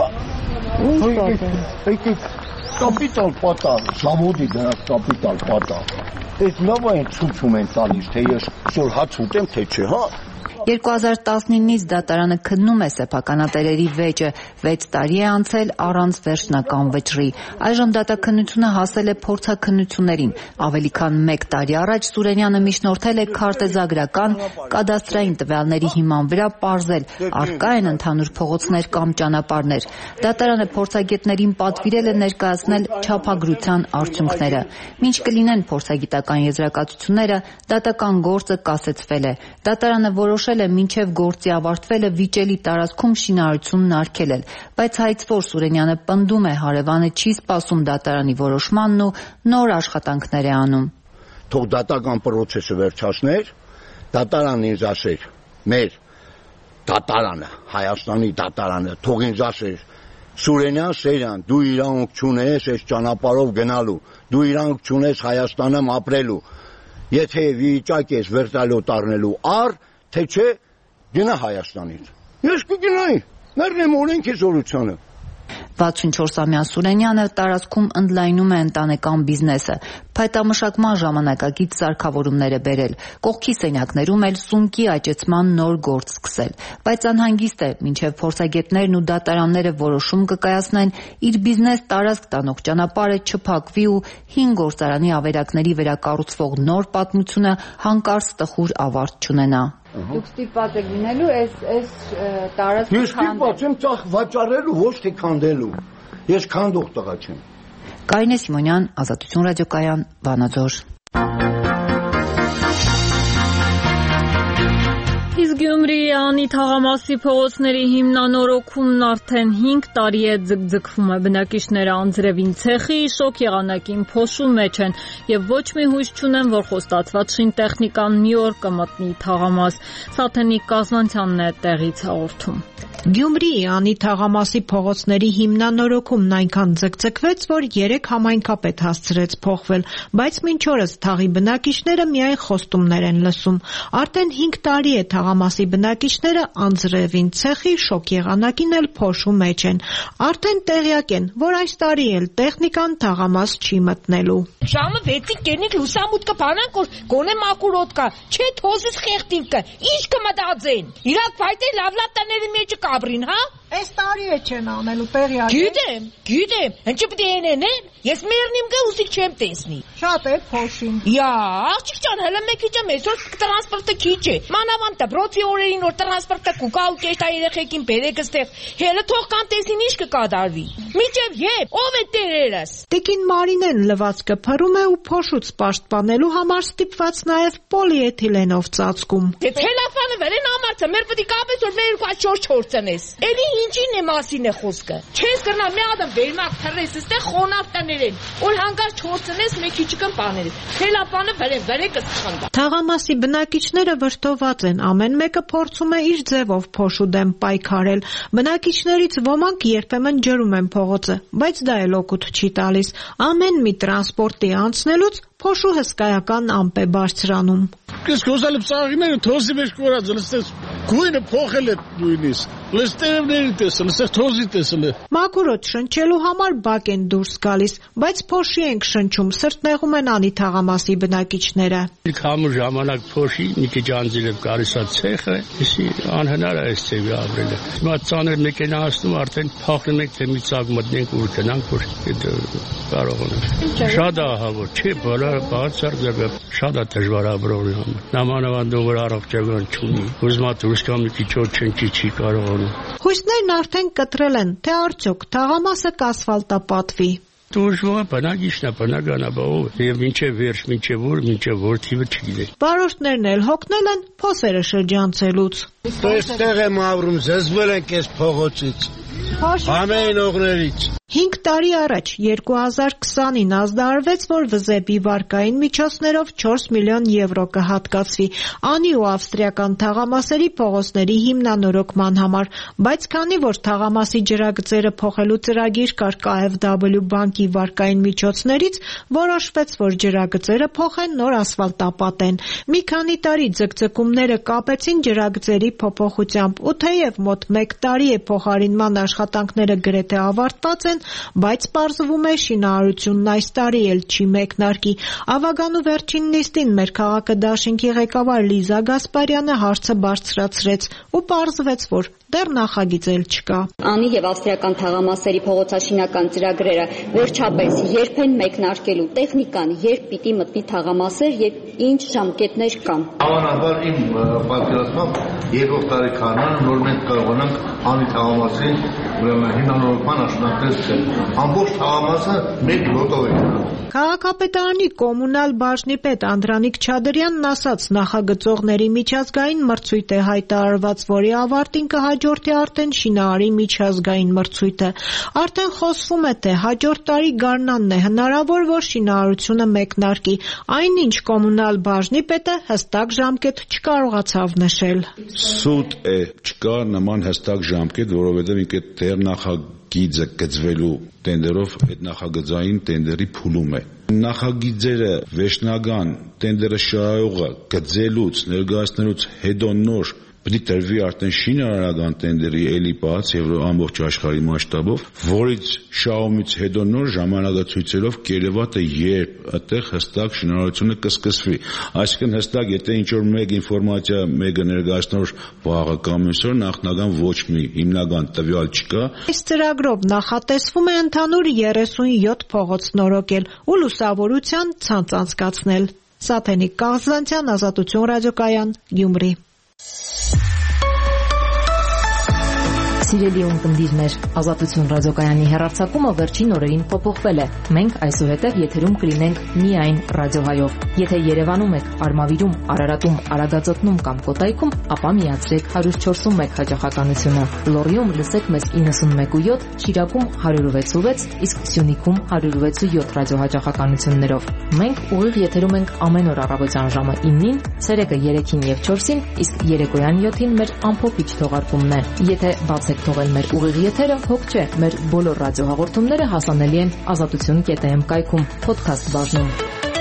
Եկեք կապիտալ պատա, զավոդի դրանց կապիտալ պատա։ Այդ լավ այն ցույցում են տալիս, թե ես սոր հաց ուտեմ, թե չէ, հա։ երկու հազար տասնինից դատարանը քննում է սեփականատերերի վեճը, վեց տարի է անցել առանց վերջնական վճռի։ Այժմ դատաքննությունը հասել է փորձաքննություններին։ Ավելի քան մեկ տարի առաջ Սուրենյանը միջնորդել է քարտեզագրական կադաստրային տվյալների հիման վրա պարզել, առկա են ընդհանուր փողոցներ կամ ճանապարհներ։ Դատարանը փորձագետներին պատվիրել է ներկայացնել չափագրության արդյունքները։ Մինչ կլինեն փորձագիտական եզրակացությունները, դատական գործը կասեցվել է։ Դատարանը որոշել է մինչև գործի ավարտվելը վիճելի տարածքում շինարարությունն արգելել, բայց հայցվոր Սուրենյանը պնդում է, հարևանը չի սպասում դատարանի որոշմանն ու նոր աշխատանքներ է անում։ Թող դատական պրոցեսը վերջացներ, դատարանն ինձ ասեր, մեր դատարանը, Հայաստանի դատարանը, թող ինձ ասեր, Սուրենյան Սեյրան, դու իրավունք չունես այս ճանապարհով գնալու, դու իրավունք չունես Հայաստանում ապրելու, եթե վիճակ ես վերտալյոտ առնելու առ, թե չէ գնա Հայաստանից։ Ես կգնայի, մեռնեմ օրենքի զորությանը։ վաթսունչորսամյա Սուրենյանը տարածքում ընդլայնում է ընտանեկան բիզնեսը, փայտամշակման ժամանակակից սարքավորումներ է բերել, կողքի սենյակներում էլ սունկի աճեցման նոր գործ սկսել, բայց անհանգիստ է, մինչև փորձագետներն ու դատարանները որոշում կկայացնեն, իր բիզնես տարածք տանող ճանապարհը չփակվի ու հին գործարանի ավերակների վերակառուցվող նոր պատմությունը հանկարծ տխուր ավարտ չունենա։ Դուք ստիպված եք լինելու այս այս տարածքը Ես ստիպված եմ ծախ վաճառելու, ոչ թե քանդելու։ Ես քանդող տղա չեմ։ Կարինե Սիմոնյան, Ազատություն ռադիոկայան, Վանաձոր։ Իսկ Գյումրիի Անի թաղամասի փողոցների հիմնանորոգումն արդեն հինգ տարի է ձգձգվում է, բնակիչները անձրևին ցեխի, շոկ եղանակին փոշու մեջ են եւ ոչ մի հույս չունեն, որ խոստացված շինտեխնիկան մի օր կմտնի թաղամաս։ Սաթենիկ Կազանցյանն է տեղից հաղորդում։ Գյումրիի Անի թաղամասի փողոցների հիմնանորոգումն այնքան ձգձգվեց, որ երեք համայնքապետ հասցրեց փոխվել, բայց մինչ օրս թաղի բնակիչները միայն խոստումներ են լսում։ Արդեն հինգ տարի է թաղամասի բնակիչները անձրևին ցեխի, շոկ եղանակին էլ փոշու մեջ են։ Արդեն տեղյակ են, որ այս տարի էլ տեխնիկան թաղամաս չի մտնելու։ Ժամը վեցին կերնիկ լուսամուտ կփանանք, որ գոնե մակուր օդ կա, չէ թոզից խեղտինքը, ինչ կմտածեն։ Իրաք փայտե լավ-լավ տների մեջը կաբրին, հա? Այս տարի է չեն անելու տեղյակ։ Գիտեմ, գիտեմ, հնչի պիտի ենեն, ես մերնիմ գա ուսիկ չեմ տեսնի։ Շատ է փոշին։ Յա, աղջիկ ջան, հələ մեկ քիչ եմ, այսօր տրանսպորտը քիչ է։ Մանավանդ դպրոցի օրերին որ տրանսպորտը կուկա ու կեշտա երեխեքին բերեք ստեղ, հələ թող կան տեսին ինչ կկատարվի։ Միջև երբ, ով է տերերս։ Տիկին Մարինեն լվացքը փռում է ու փոշուց պաշտպանելու համար ստիպված նաև պոլիէթիլենով ծածկում։ Դե թելաֆանը վերեն ամարցը, մեր պետք է կապես որ մեր ու չոր չորցնես։ Էլի ինչին է մասին է խոսքը։ Չես կրնա մի ադամ վերմակ թռես, այստեղ խոնավ տներեն, որ հանկարծ չորցնես մեկ քիչիկն բաներես։ Թելապանը վրե վրե կսխնդա։ Թաղամասի բնակիչները վրդոված են, ամեն մեկը փորձում է իր ձևով փոշու դեմ պայքարել։ Բնակիչներից ոմանք երբեմն ջրում են փողոցը, բայց դա էլ օգուտ չի տալիս։ Ամեն մի տրանսպորտի անցնելուց փոշու հսկայական ամպ է բարձրանում։ Ես կոզալը ծաղիները թոզի մեջ կորած, լստես գույնը փոխել է նույնիսկ, լստերևների տեսել, լստեղ թոզի տեսել է։ Մակուրոտ շնչելու համար բակ են դուրս գալիս, բայց փոշի ենք շնչում, սրտնեղում են Անի թաղամասի բնակիչները։ Քամու ժամանակ փոշի, մի քիչ անձրև կարիսա ցեխը, իսի անհնար է այս ցեվի ապրելը։ Հիմա ծանր մեքենա հասնում արդեն փախնում ենք, թե մի ցակ մտնենք ու գնանք, որ կարող ունենք։ Շատ է հավոր, չէ, բոլորը բացարձակ շատ է դժվար ապրողի համար։ Նամանավանդով որ առողջական չունի, ուզմա դուրս կամ մի քիչ օր չնչի չի կարող ունի։ Հույսներն արդեն կտրել են, թե արդյոք թաղամասը կասֆալտապատվի։ Դուրժվա բնակիչնա բնականաբավ եւ մինչեւ վերջ մինչեւ որ մինչեւ որ թիվը չգիտեք։ Վարորդներն էլ հոգնել են փոսերը շրջանցելուց։ Այստեղ եմ ապրում, զզվել ենք այս փողոցից։ Ամեն օգներից։ հինգ տարի առաջ երկու հազար քսանին ազդարարվեց, որ վզեպի վարկային միջոցներով չորս միլիոն եվրո կհատկացվի Անի ու ավստրիական թաղամասերի փողոցների հիմնանորոգման համար, բայց քանի որ թաղամասի ջրագծերը փոխելու ծրագիր կար K F W բանկի վարկային միջոցներից, որոշվեց, որ ջրագծերը փոխեն, նոր ասֆալտապատեն։ Մի քանի տարի ձգձգումները կապեցին ջրագծերի փոփոխությամբ, ու թեև մոտ մեկ տարի է փոխարինման աշխատանքները գրեթե ավարտված են, բայց պարզվում է շինարարությունն այս տարի էլ չի մեկնարկի։ Ավագանու վերջին նիստին մեր քաղաքը դաշինքի ղեկավար Լիզա Գասպարյանը հարցը բարձրացրեց ու պարզվեց, որ դեռ նախագիծ էլ չկա։ Անի եւ ավստրիական թաղամասերի փողոցաշինական ծրագրերը վերջապես երբ են մեկնարկելու, տեխնիկան երբ պիտի մտնի թաղամասեր եւ ինչ ժամկետներ կան։ Հավանաբար իմ պատկերացմամբ երկրորդ տարեքանան նոր մենք կարողանանք Անի թաղամասի ուրեմն հիմնանորոգման աշխատանքներ սկսել։ Ամբողջ թաղամասը մեկ լոտով է։ Քաղաքապետարանի կոմունալ բաժնի պետ Անդրանիկ Չադրյանն ասաց, նախագծողների միջազգային մրցույթ է հայտարարված, որի ավարտին կհաջորդի արդեն շինարարի միջազգային մրցույթը։ Արդեն խոսվում է, թե հաջորդ տարի գարնանն է հնարավոր, որ շինարարությունը մեկնարկի, այնինչ կոմունալ բաժնի պետը հստակ ժամկետ չկարողացավ նշել։ Սուտ է, չկա նման հստակ ժամկետ, որովհետև ինքը դեռ նախագիծը գծվելու տենդերով այդ նախագծային տենդերի փուլում է։ Նախագիծերը վերջնական տենդերը շահողը գծելուց, ներկայացնելուց հետո նոր պետք է տրվի արդեն շինարարական տենդերի էլի բաց եւ ամբողջ աշխարհի մասշտաբով, որից շահումից հետո նոր ժամանակացույցերով Կերևատը երբ այդտեղ հստակ շինարարությունը կսկսվի։ Այսինքն հստակ, եթե ինչ որ մեկ ինֆորմացիա մեկը ներկայացնող վաղը կամ այսօր նախնական ոչ մի հիմնական տվյալ չկա։ Այս ծրագրով նախատեսվում է ընդհանուր երեսունյոթ փողոց նորոգել ու լուսավորության ցանց անցկացնել։ Սաթենիկ Կաղզանցյան, Ազատություն ռադիոկայան, Գյումրի։ Սիրելի ունկնդիրներ, Ազատություն ռադիոկայանի հեռարձակումը վերջին օրերին փոփոխվել է։ Մենք այսուհետև եթերում կլինենք միայն ռադիոհայով։ Եթե Երևանում եք, Արմավիրում, Արարատում, Արագածոտնում կամ Կոտայքում, ապա միացրեք հարյուր չորսուն մեկ հաճախականությունը։ Լոռիում լսեք մեզ իննսունմեկ ու յոթ, Շիրակում հարյուր վեց ու վեց, իսկ Սյունիքում հարյուր վեց ու յոթ ռադիոհաճախականություններով։ Մենք ուղիղ եթերում ենք ամեն օր առավոտյան ժամը իննին, ցերեկը երեքին եւ չորսին, իսկ երեկոյան յոթին մեր ամփոփիչ թողարկումն է։ Եթե բացեք թողել մեր ուղիղ եթերը, հոգ չէ, մեր բոլոր ռադիոհաղորդումները հասանելի են ազատություն կետ էմ կայքում, փոդքասթ բաժնում։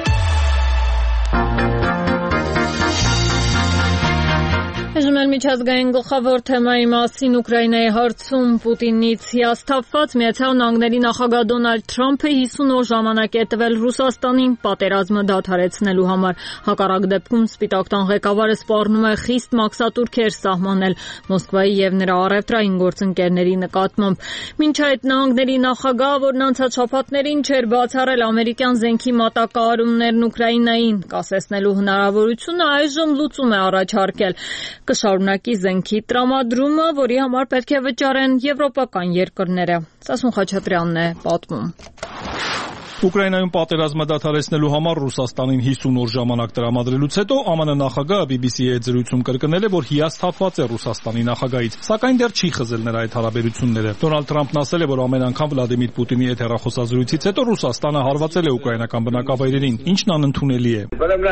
Այժմ էլ միջազգային գլխավոր թեմայի մասին Ուկրաինայի հարցում Պուտինից հիասթափված Միացյալ Նահանգների նախագահ Դոնալդ Թրամփը հիսուն օր ժամանակ է տվել Ռուսաստանին պատերազմը դադարեցնելու համար։ Հակառակ դեպքում Սպիտակ տան ղեկավարը սպառնում է խիստ մաքսատուրքեր սահմանել Մոսկվայի եւ նրա առևտրային գործընկերների նկատմամբ։ Մինչ այդ նահանգների նախագահը, որն անցած շաբաթներին չէր բացառել ամերիկյան զենքի մատակարարումներն Ուկրաինային կասեցնելու հնարավորությունը, այժմ լուծում է առաջարկել։ Կշարունակի զենքի տրամադրումը, որի համար պետք է վճարեն եվրոպական երկրները։ Սասուն Խաչատրյանն է պատմում։ Ուկրաինայում պատերազմը դադարեցնելու համար Ռուսաստանին հիսուն օր ժամանակ տրամադրելուց հետո ԱՄՆ նախագահը բի բի սի-ի հետ զրույցում կրկնել է, որ հիասթափված է Ռուսաստանի նախագահից, սակայն դեռ չի խզել նրա այդ հարաբերությունները։ Դոնալդ Թրամփն ասել է, որ ամեն անգամ Վլադիմիր Պուտինի հետ հեռախոսազրույցից հետո Ռուսաստանը հարվածել է ուկրաինական բնակավայրերին, ինչն անընդունելի է։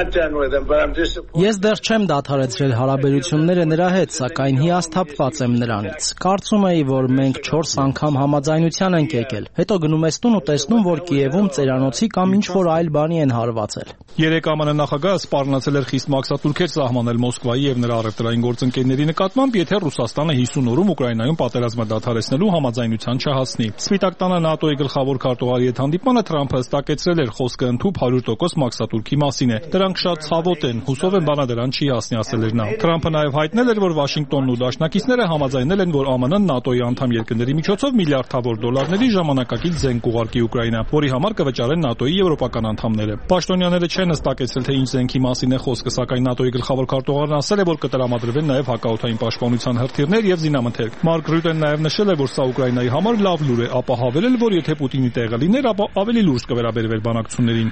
Ես դեռ չեմ դադարեցրել հարաբերությունները նրա հետ, սակայն հիասթափված եմ նրանից։ Կարծում էի, որ մենք չորս անգամ համաձայնության ենք եկել։ Հետո գնում ես տուն ու տեսնում, որ Կիևում ծերանոցի կամ ինչ-որ այլ բանի են հարվածել։ Երեք ԱՄՆ նախագահը սպառնացել էր խիստ մաքսատուրքեր սահմանել Մոսկվայի եւ նրա առևտրային գործընկերների նկատմամբ, եթե Ռուսաստանը հիսուն օրում Ուկրաինայում պատերազմը դադարեցնելու համաձայնության չհասնի։ Սպիտակ տանը ՆԱՏՕ-ի գլխավոր քարտուղարի հետ հանդիպմանը Թրամփը հստակեցրել էր, խոսքը ընդհանուր հարյուր տոկոս մաքսատուրքի մասին է։ Դրանք շատ ցավոտ են, հուսով եմ բանադրան չի հասնի, ասել էր նա։ Թրամփը նաեւ հայտնել էր, որ Վաշինգտոնն ու դաշնակիցները համաձայնել են, որ ԱՄՆ-ն ՆԱՏՕ-ի անդամ երկրների միջոցով միլիարդավոր դոլարների ժամանակակից զենք ուղարկի Ուկրաինա, որի համար կվճարեն ՆԱՏՕ-ի եվրոպական անդամները։ Պաշտոնյաները չեն հստակեցրել, թե ինչ զենքի մասին է խոսքը, սակայն ՆԱՏՕ-ի գլխավոր քարտուղարն ասել է, որ կտրամադրվեն նաև հակաօդային պաշտպանության հրթիռներ եւ զինամթերք։ Մարկ Ռյուտեն նաև նշել է, որ սա Ուկրաինայի համար լավ լուր է, ապա հավելել, որ եթե Պուտինի տեղը լիներ, ապա ավելի լուրջ կվերաբերվեր բանակցություններին։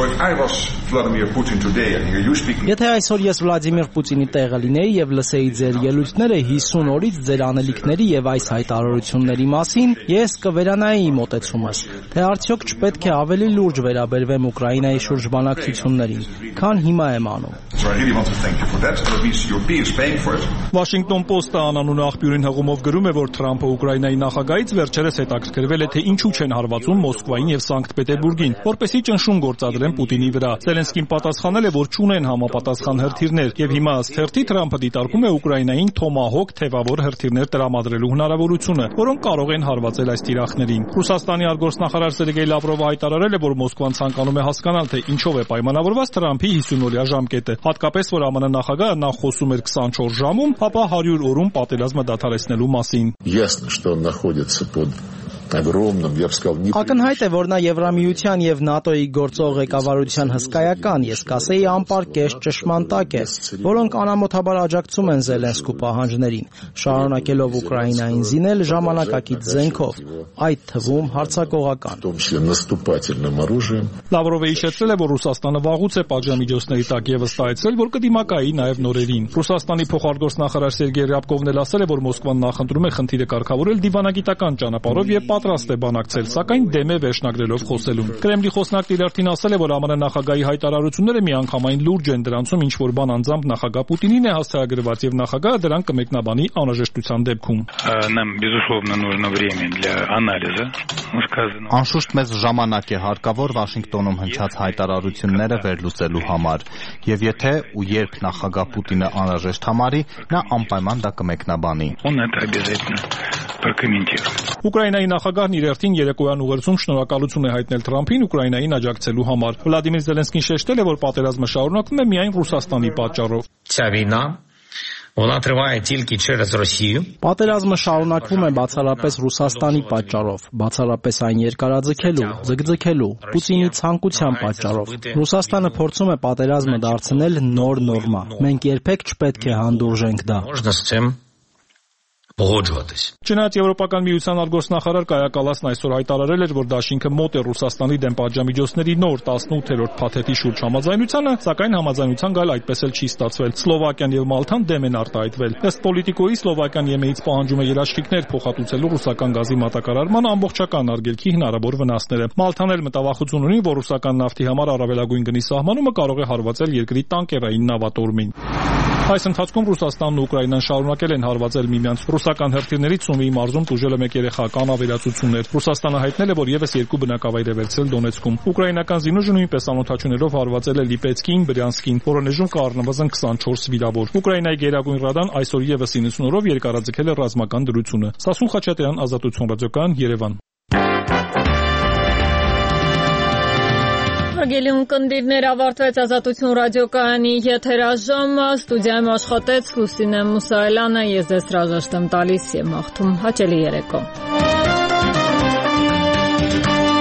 Եթե այսօր ես Վլադիմիր Պուտինի տեղը լինեի եւ լսեի ձեր ելույթները հիսուն օրից ձեր անելիքների եւ այս հայտարարությունների մասին, ես կվերանայի մոտեցումս, թե արդյոք չպետք է ավելի լուրջ վերաբերվեմ Ուկրաինայի շուրջ բանակցություններին, քան հիմա եմ անում։ Washington Post-ը անանուն աղբյուրին հղումով գրում է, որ Թրամփը Ուկրաինայի նախագահից վերջերս հետաքրքրվել է, թե ինչու չեն հարվածում Մոսկվային եւ Սանկտ Պետերբուրգին, որպեսզի ճնշում գործադրեն Պուտինի վրա։ Զելենսկին պատասխանել է, որ չունեն համապատասխան հրթիռներ, եւ հիմա ըստ թերթի Թրամփը դիտարկում է Ուկրաինային Թոմահոկ թեվավոր հրթիռներ տրամադրելու հնարավորությունը, որոնք կարող են հարվածել այս տիրախներին։ Ռուսաստանի արտգործնախարար Սերգեյ Լավրովը հայտարարել է, որ Մոսկվան ցանկանում է հասկանալ, թե ինչով է պայմանավորված Թրամփի հիսուն-օրյա ժամկետը, հատկապես որ ԱՄՆ նախագահը նախ խոսում էր քսանչորս ժամում, ապա հարյուր օրում պատերազմը դադարեցնելու մասին։ Ясно, что он находится под огромным, я бы сказал, не... Ակնհայտ է, որ նա Եվրամիության եւ ՆԱՏՕ-ի գործող ղեկավարության հսկայական, ես կասեի անպարկեշտ ճշմարտ տակ է, որոնք անամոթաբար աջակցում են Զելենսկու պահանջներին, շարունակելով Ուկրաինային զինել ժամանակակից զենքով, այդ թվում հարձակողական։ Լավրովը հիշեցրել է, որ Ռուսաստանը վաղուց է պատժամիջոցների տակ եւ վստահեցրել, որ կդիմակայի նաեւ նորերին։ Ռուսաստանի փոխարտգործնախարար Սերգեյ Ռյաբկովն էլ ասել է, որ Մոսկվան նախընտրում է խնդիրը կարգավորել դիվանագիտական ճանապարհով եւ պատրաստ է բանակցել, սակայն դեմ է վերջնագրելով խոսելուն։ Կրեմլի խոսնակ Տիլերթին ասել է, որ ԱՄՆ նախագահի հայտարարությունները միանգամայն լուրջ են, դրանցում ինչ որ բան անձամբ նախագահ Պուտինին է հասցեագրված եւ նախագահը դրան կմեկնաբանի անհրաժեշտության դեպքում։ Нам безусловно нужно время для анализа. Անշուշտ մեզ ժամանակ է հարկավոր Վաշինգտոնում հնչած հայտարարությունները վերլուծելու համար, եւ եթե ու երբ նախագահ Պուտինը անհրաժեշտ համարի, նա անպայման դա կմեկնաբանի։ Ուկրաինայի նախագահն իր հերթին երեկոյան ուղերձում շնորհակալություն է հայտնել Թրամփին Ուկրաինային աջակցելու համար։ Վլադիմիր Զելենսկին շեշտել է, որ պատերազմը շարունակվում է միայն Ռուսաստանի պատճառով։ Պատերազմը շարունակվում է բացառապես Ռուսաստանի պատճառով, բացառապես այն երկարաձգելու, ձգձգելու, Պուտինի ցանկության պատճառով։ Ռուսաստանը փորձում է պատերազմը դարձնել նոր նորմա։ Մենք երբեք չպետք է հանդուրժենք դա։ Չնայած Եվրոպական միության արտգործնախարար Կայա Կալասն այսօր հայտարարել էր, որ դաշինքը մոտ է Ռուսաստանի դեմ պատժամիջոցների նոր տասնութերորդ փաթեթի շուրջ համաձայնությանը, սակայն համաձայնության գալ այդպես էլ չի ստացվել։ Սլովակիան եւ Մալթան դեմ են արտահայտվել։ Ըստ Պոլիտիկոյի Սլովակիան ԵՄ-ից պահանջում է երաշխիքներ փոխհատուցելու ռուսական գազի մատակարարման ամբողջական արգելքի հնարավոր վնասները։ Մալթան էլ մտավախություն ունի, որ ռուսական նավթի համար առավելագույն գնի սահմանումը կարող է հարվածել երկրի տանկերային նավատորմին։ Այս ընթացքում Ռուսաստանն ու Ուկրաինան շարունակել են հարվածել միմյանց։ Ռուսական հրթիռներից Սումիի մարզում տուժել է մեկ երեխա, կան ավերածություններ։ Ռուսաստանը հայտնել է, որ եւս երկու բնակավայր է վերցրել Դոնեցկում։ Ուկրաինական զինուժը նույնպես անօթաչուներով հարվածել է Լիպեցկին, Բրյանսկին, Վորոնեժում կա առնվազն քսանչորս վիրավոր։ Ուկրաինայի Գերագույն ռադան այսօր եւս իննսուն օրով երկարաձգել է ռազմական դրությունը։ Սասուն Խաչատրյան, Ազատություն ռադիոկայան, Երևան։ Հարգելի ունկնդիրներ, ավարտվեց Ազատություն ռադիոկայանի եթերաժամը, ստուդիայում աշխատեց Լուսինե Մուսայելյանը, ես ձեզ հրաժեշտ եմ տալիս եւ մաղթում հաճելի երեկո։